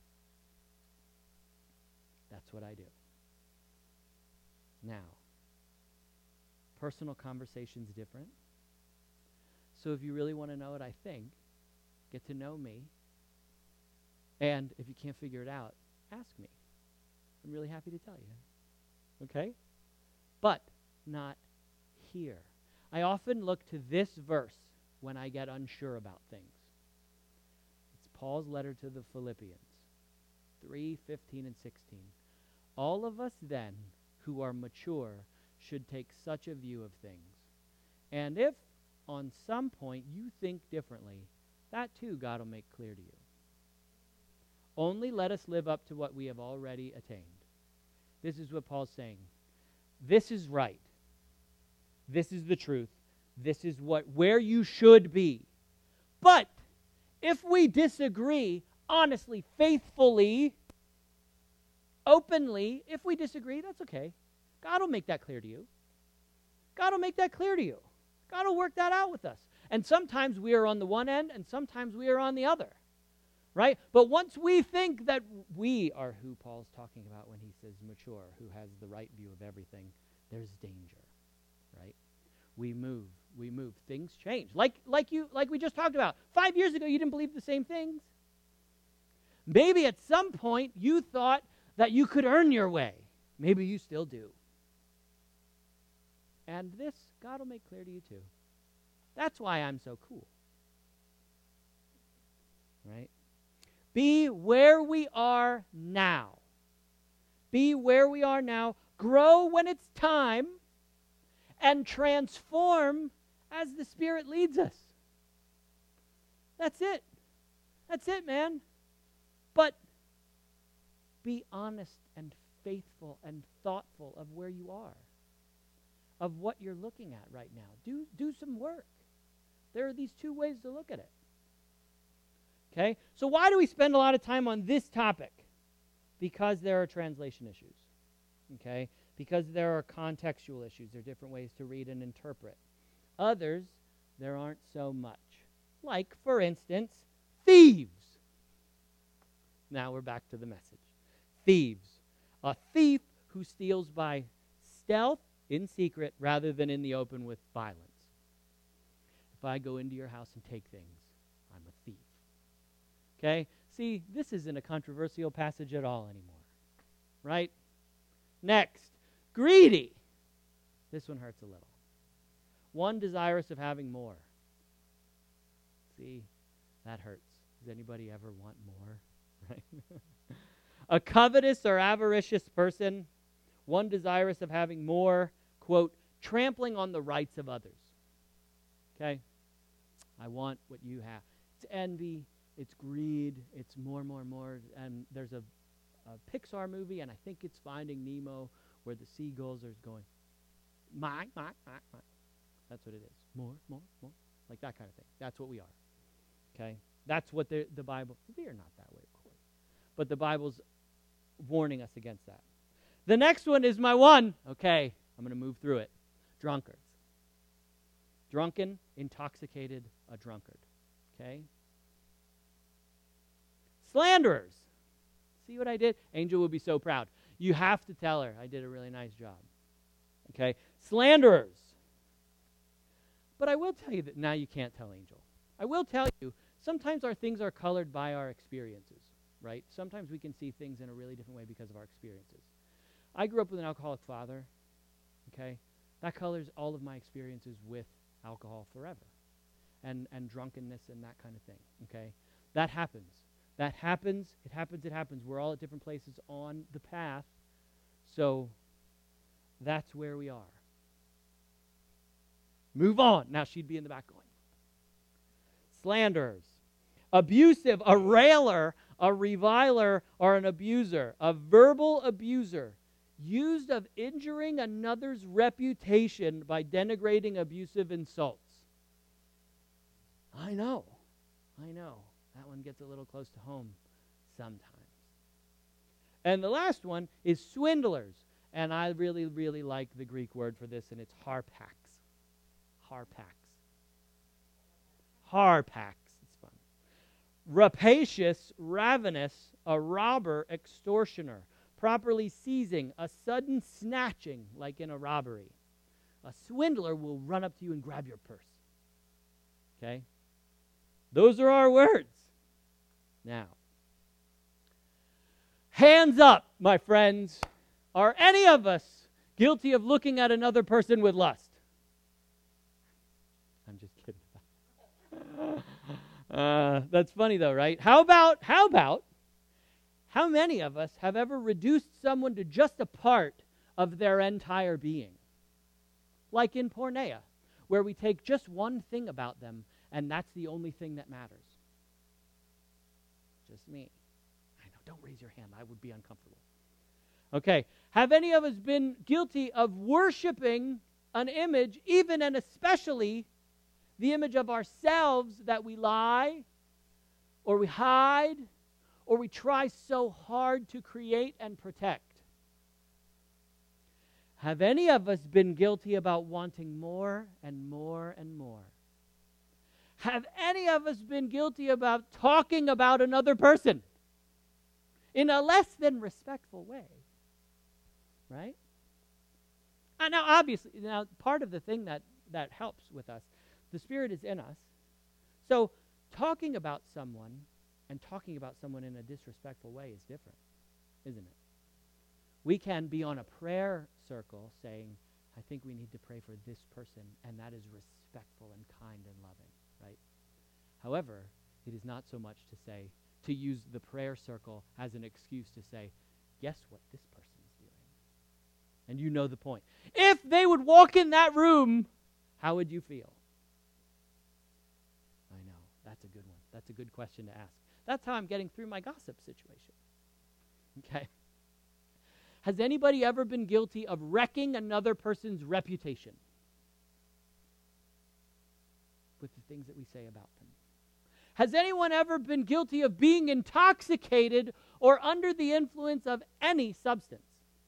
That's what I do. Now, personal conversation's different. So if you really want to know what I think, get to know me. And if you can't figure it out, ask me. I'm really happy to tell you. Okay? But not here. I often look to this verse when I get unsure about things. It's Paul's letter to the Philippians 3:15 and 16. All of us then who are mature should take such a view of things. And if on some point you think differently, that too God will make clear to you. Only let us live up to what we have already attained. This is what Paul's saying. This is right. This is the truth. This is where you should be. But if we disagree, honestly, faithfully, openly, if we disagree, that's okay. God will make that clear to you. God will make that clear to you. God will work that out with us. And sometimes we are on the one end, and sometimes we are on the other. Right? But once we think that we are who Paul's talking about when he says mature, who has the right view of everything, there's danger. Right? We move. Things change. Like we just talked about. 5 years ago, you didn't believe the same things. Maybe at some point you thought that you could earn your way. Maybe you still do. And this, God will make clear to you too. That's why I'm so cool. Right? Be where we are now. Be where we are now. Grow when it's time. And transform as the Spirit leads us. That's it. That's it, man. But be honest and faithful and thoughtful of where you are, of what you're looking at right now. Do some work. There are these two ways to look at it. Okay? So why do we spend a lot of time on this topic? Because there are translation issues. Okay? Because there are contextual issues. There are different ways to read and interpret. Others, there aren't so much. Like, for instance, thieves. Now we're back to the message. Thieves. A thief who steals by stealth, in secret, rather than in the open with violence. If I go into your house and take things, I'm a thief. Okay? See, this isn't a controversial passage at all anymore. Right? Next. Greedy. This one hurts a little. One desirous of having more. See, that hurts. Does anybody ever want more? Right? A covetous or avaricious person. One desirous of having more. Quote, trampling on the rights of others. Okay? I want what you have. It's envy. It's greed. It's more. And there's a Pixar movie, and I think it's Finding Nemo, where the seagulls are going, mine. That's what it is. More. Like that kind of thing. That's what we are. Okay? That's what the Bible, we are not that way, of course. But the Bible's warning us against that. The next one is my one. Okay, I'm going to move through it. Drunkards. Drunken, intoxicated, a drunkard. Okay? Slanderers. See what I did? Angel will be so proud. You have to tell her I did a really nice job. Okay? Slanderers. But I will tell you that now you can't tell Angel. I will tell you, sometimes our things are colored by our experiences, right? Sometimes we can see things in a really different way because of our experiences. I grew up with an alcoholic father, okay? That colors all of my experiences with alcohol forever, and drunkenness and that kind of thing, okay? That happens. It happens. We're all at different places on the path, so that's where we are. Move on. Now she'd be in the back going. Slanderers. Abusive, a railer, a reviler, or an abuser. A verbal abuser. Used of injuring another's reputation by denigrating abusive insults. I know. That one gets a little close to home sometimes. And the last one is swindlers. And I really, really like the Greek word for this, and it's harpax. It's fun. Rapacious, ravenous, a robber, extortioner. Properly seizing, a sudden snatching, like in a robbery. A swindler will run up to you and grab your purse. Okay? Those are our words. Now, hands up, my friends. Are any of us guilty of looking at another person with lust? I'm just kidding. That's funny though, right? How many of us have ever reduced someone to just a part of their entire being? Like in porneia, where we take just one thing about them, and that's the only thing that matters. Just me. I know, don't raise your hand. I would be uncomfortable. Okay, have any of us been guilty of worshiping an image, even and especially the image of ourselves that we lie, or we hide, or we try so hard to create and protect? Have any of us been guilty about wanting more and more and more? Have any of us been guilty about talking about another person in a less than respectful way? Right? Now, obviously, part of the thing that helps with us, the Spirit is in us. So talking about someone and talking about someone in a disrespectful way is different, isn't it? We can be on a prayer circle saying, I think we need to pray for this person, and that is respectful and kind and loving, right? However, it is not so much to use the prayer circle as an excuse to say, guess what this person's doing? And you know the point. If they would walk in that room, how would you feel? I know, that's a good one. That's a good question to ask. That's how I'm getting through my gossip situation. Okay? Has anybody ever been guilty of wrecking another person's reputation with the things that we say about them? Has anyone ever been guilty of being intoxicated or under the influence of any substance?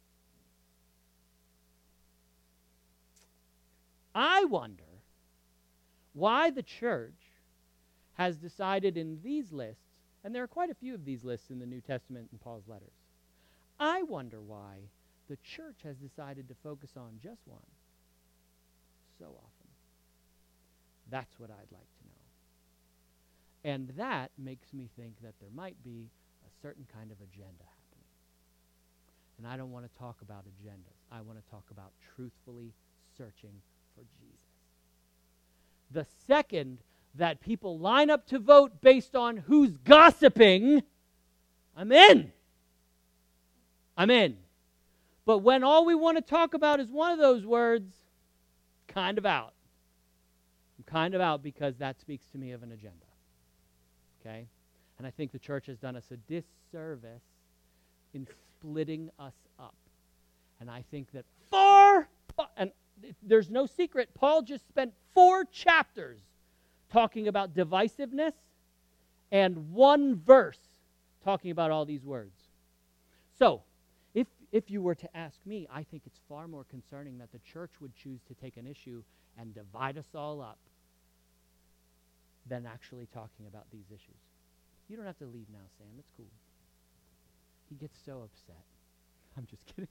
I wonder why the church has decided in these lists, and there are quite a few of these lists in the New Testament and Paul's letters, I wonder why the church has decided to focus on just one so often. That's what I'd like to know. And that makes me think that there might be a certain kind of agenda happening. And I don't want to talk about agendas. I want to talk about truthfully searching for Jesus. The second that people line up to vote based on who's gossiping, I'm in. I'm in. But when all we want to talk about is one of those words, kind of out. I'm kind of out because that speaks to me of an agenda. Okay? And I think the church has done us a disservice in splitting us up. And I think that and there's no secret, Paul just spent 4 chapters talking about divisiveness and 1 verse talking about all these words. So, if you were to ask me, I think it's far more concerning that the church would choose to take an issue and divide us all up than actually talking about these issues. You don't have to leave now, Sam. It's cool. He gets so upset. I'm just kidding.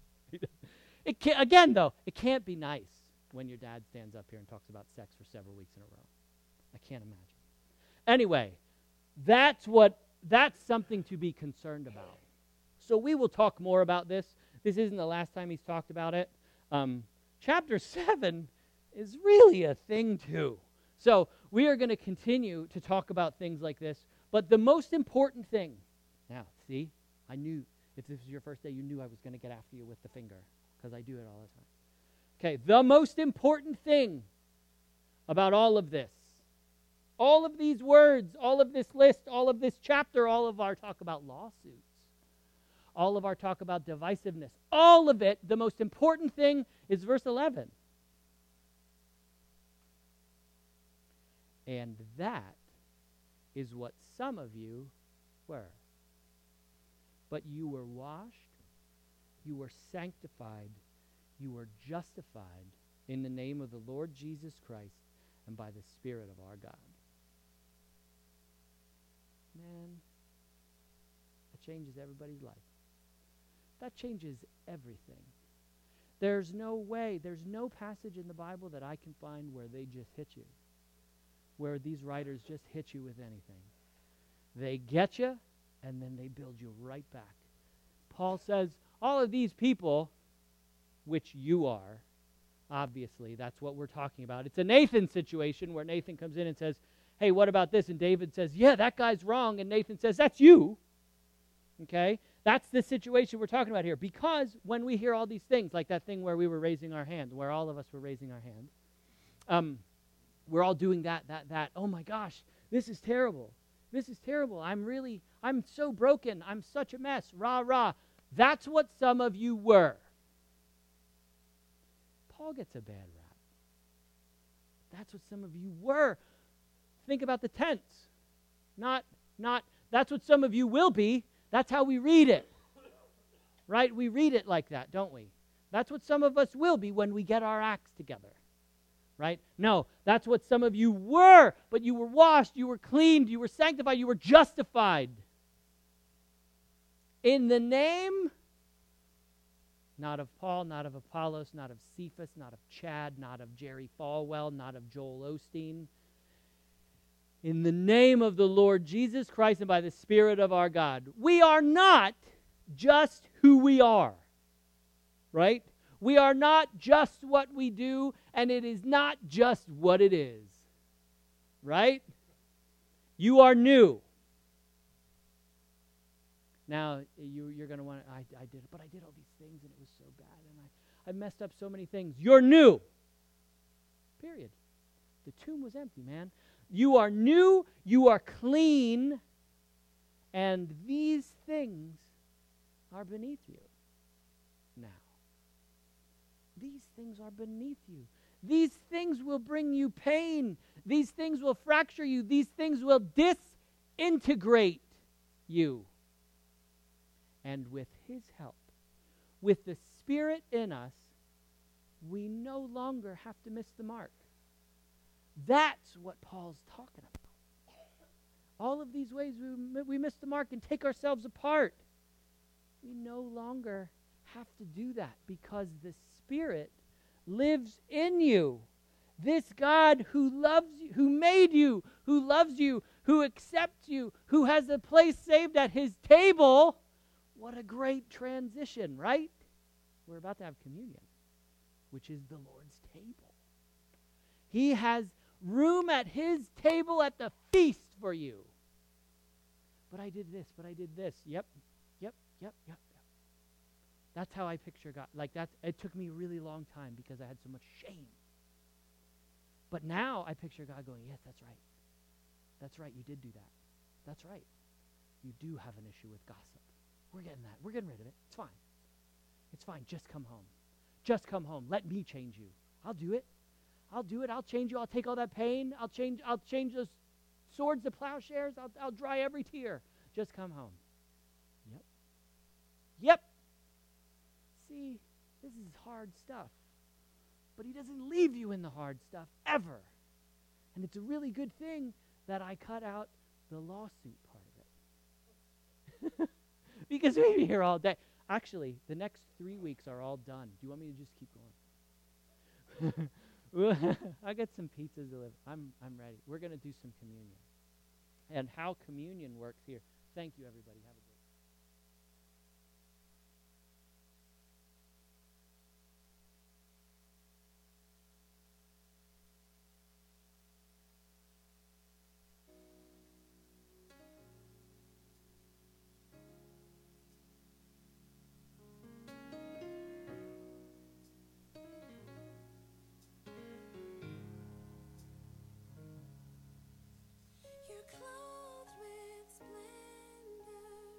It can't be nice when your dad stands up here and talks about sex for several weeks in a row. I can't imagine. Anyway, that's something to be concerned about. So we will talk more about this. This isn't the last time he's talked about it. Chapter 7 is really a thing too. So we are going to continue to talk about things like this. But the most important thing, now, see, I knew, if this was your first day, you knew I was going to get after you with the finger, because I do it all the time. Okay, the most important thing about all of this, all of these words, all of this list, all of this chapter, all of our talk about lawsuits, all of our talk about divisiveness, all of it, the most important thing is verse 11. And that is what some of you were. But you were washed, you were sanctified, you were justified in the name of the Lord Jesus Christ and by the Spirit of our God. Man, that changes everybody's life. That changes everything. There's no way, there's no passage in the Bible that I can find where they just hit you, where these writers just hit you with anything. They get you, and then they build you right back. Paul says, all of these people, which you are, obviously, that's what we're talking about. It's a Nathan situation where Nathan comes in and says, hey, what about this? And David says, yeah, that guy's wrong. And Nathan says, that's you. Okay? That's the situation we're talking about here. Because when we hear all these things, like that thing where we were raising our hand, where all of us were raising our hand, we're all doing that. Oh my gosh, this is terrible. This is terrible. I'm so broken. I'm such a mess. Rah, rah. That's what some of you were. Paul gets a bad rap. That's what some of you were. Think about the tense. Not, that's what some of you will be. That's how we read it. Right? We read it like that, don't we? That's what some of us will be when we get our acts together. Right? No, that's what some of you were, but you were washed, you were cleaned, you were sanctified, you were justified. In the name, not of Paul, not of Apollos, not of Cephas, not of Chad, not of Jerry Falwell, not of Joel Osteen. In the name of the Lord Jesus Christ and by the Spirit of our God. We are not just who we are. Right? We are not just what we do, and it is not just what it is. Right? You are new. Now, you're going to want to, I did it, but I did all these things, and it was so bad, and I messed up so many things. You're new. Period. The tomb was empty, man. You are new, you are clean, and these things are beneath you now. These things are beneath you. These things will bring you pain. These things will fracture you. These things will disintegrate you. And with His help, with the Spirit in us, we no longer have to miss the mark. That's what Paul's talking about. All of these ways we miss the mark and take ourselves apart. We no longer have to do that because the Spirit lives in you. This God who loves you, who made you, who loves you, who accepts you, who has a place saved at His table. What a great transition, right? We're about to have communion, which is the Lord's table. He has room at His table at the feast for you. But I did this, but I did this. Yep. That's how I picture God. It took me a really long time because I had so much shame. But now I picture God going, yes, that's right. That's right, you did do that. That's right. You do have an issue with gossip. We're getting that. We're getting rid of it. It's fine. It's fine. Just come home. Just come home. Let me change you. I'll do it. I'll do it. I'll change you. I'll take all that pain. I'll change those swords to plowshares. I'll dry every tear. Just come home. Yep. See, this is hard stuff. But He doesn't leave you in the hard stuff ever. And it's a really good thing that I cut out the lawsuit part of it. Because we'd be here all day. Actually, the next 3 weeks are all done. Do you want me to just keep going? I got some pizzas delivered. I'm ready. We're going to do some communion. And how communion works here. Thank you, everybody. Have a great
You're clothed with splendor.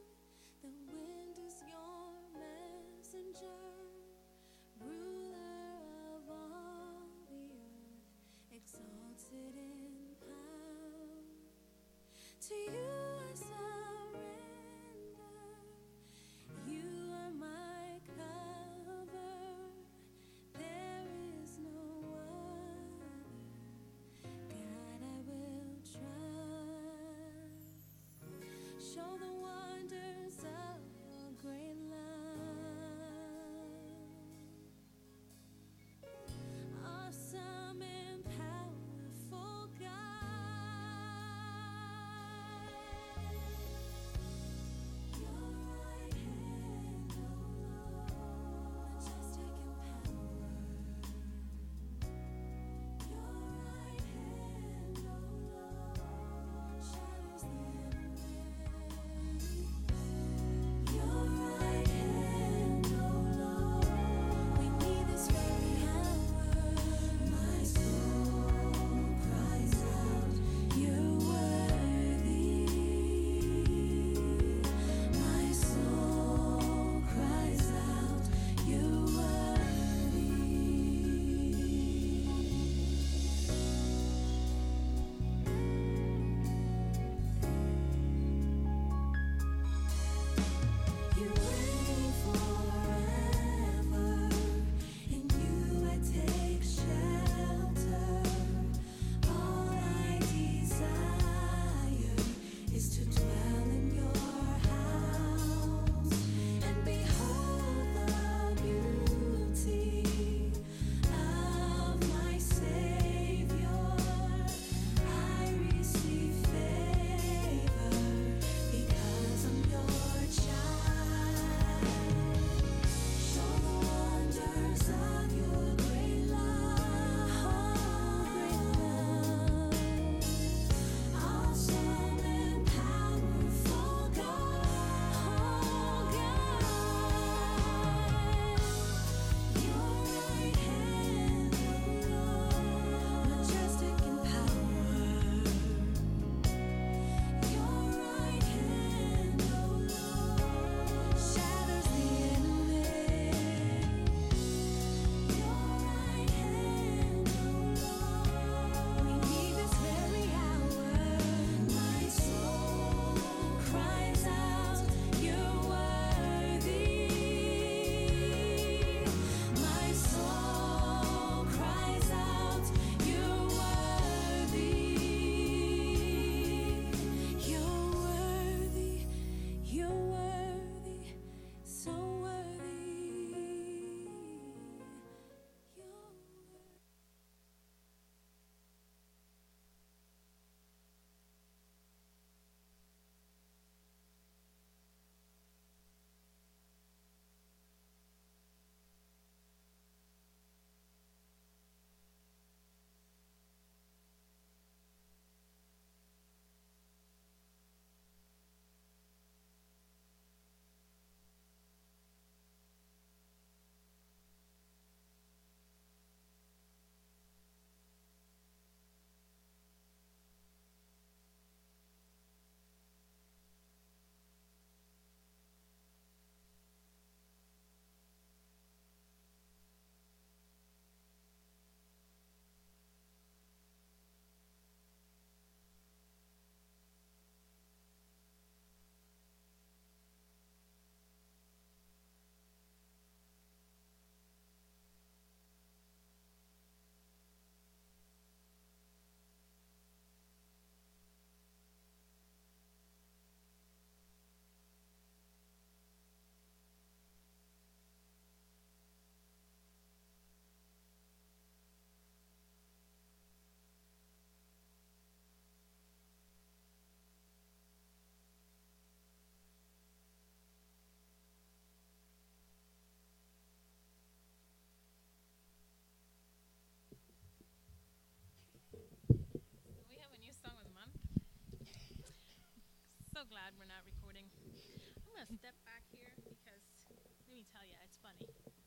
step back here because let me tell you, it's funny.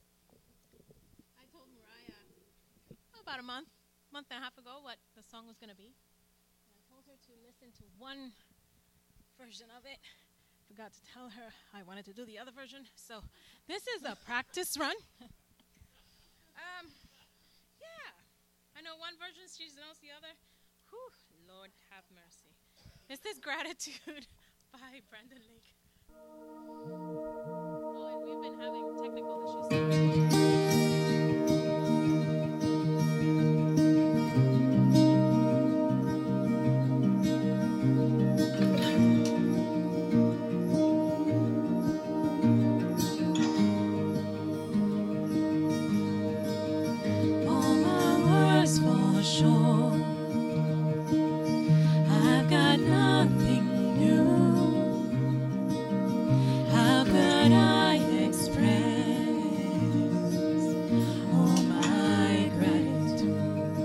I told Mariah about a month and a half ago what the song was going to be. And I told her to listen to one version of it. Forgot to tell her I wanted to do the other version. So this is a practice run. Yeah, I know one version, she knows the other. Whew, Lord have mercy. This is Gratitude by Brandon Lake. Oh, and we've been having technical issues.
All my words fall short. I've got nothing new. How could I express all my gratitude?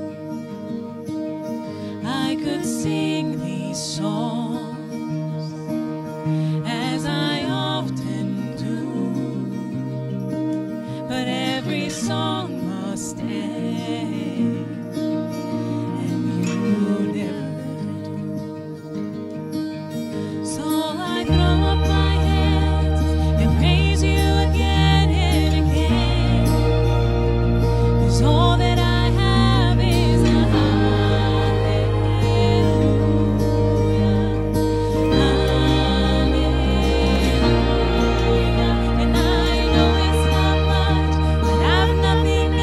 I could sing these songs as I often do, but every song must end, and you never do. So I throw up my hands and praise you again and again, 'cause all that I have is a hallelujah, hallelujah. And I know it's not much, but I've nothing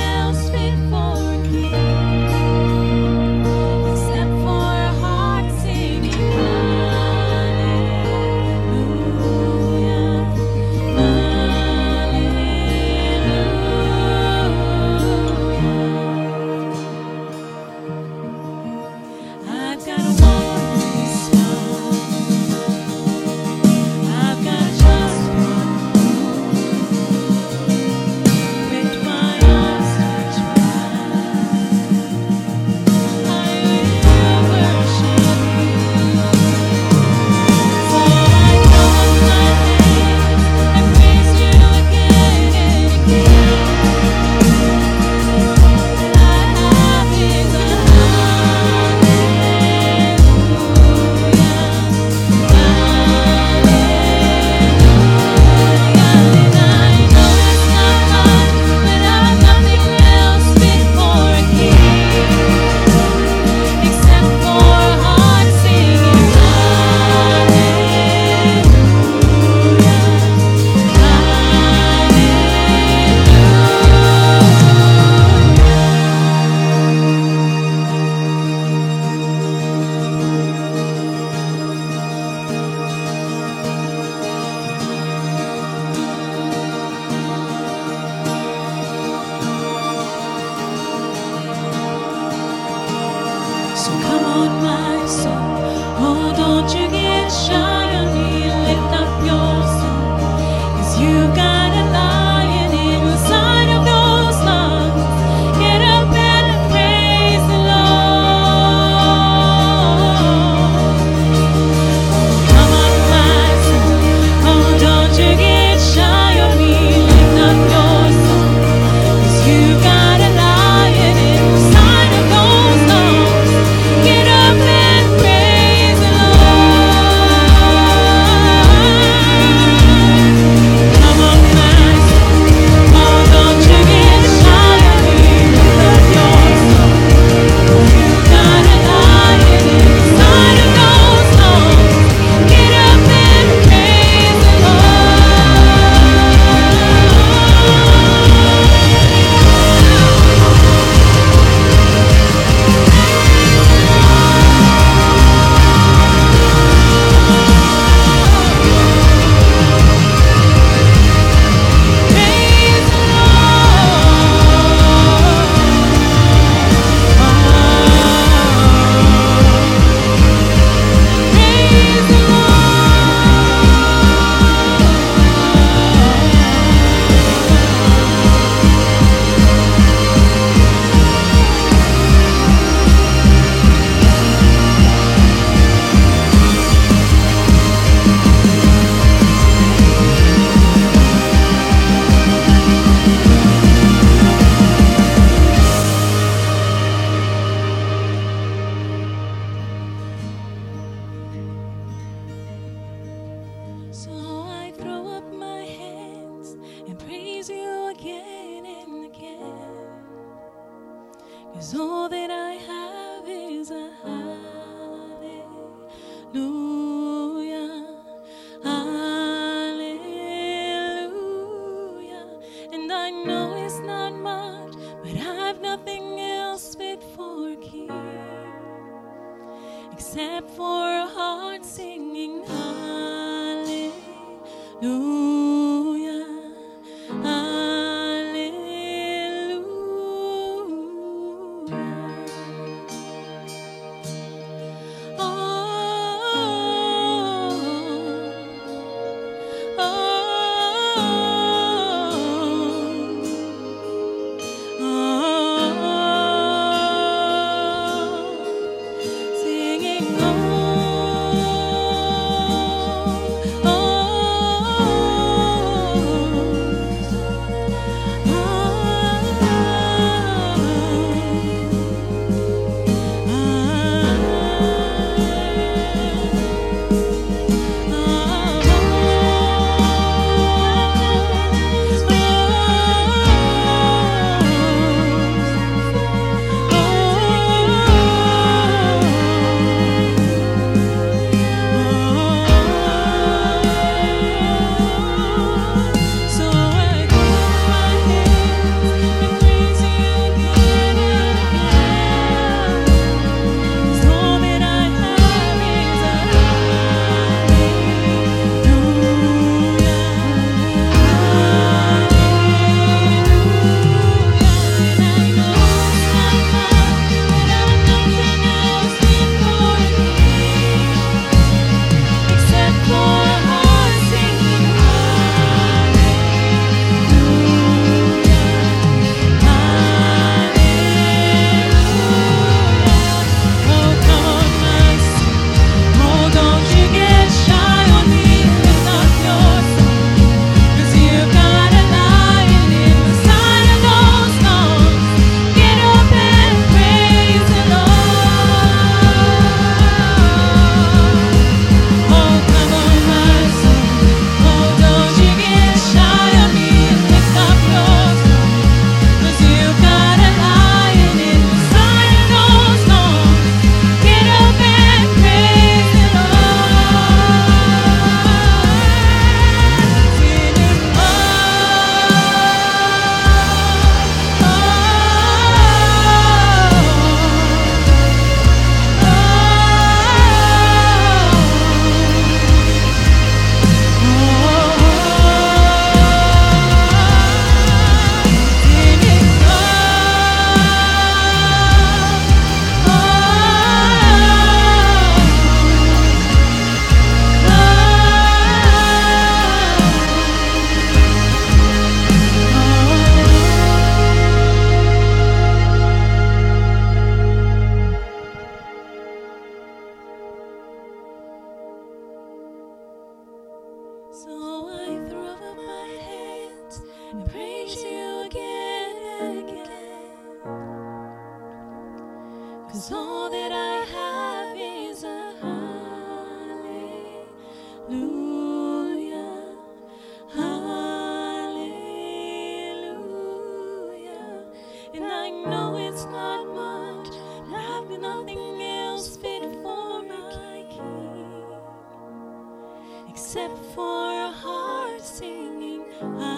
and praise you again and again. 'Cause all that I have is a hallelujah, hallelujah. And I know it's not much, but I've nothing else fit for a king except for a heart singing hallelujah, So I throw up my hands and praise you again and again. 'Cause all that I have is a hallelujah, hallelujah. And I know it's not much, but I've nothing else fit for my King except for a heart singing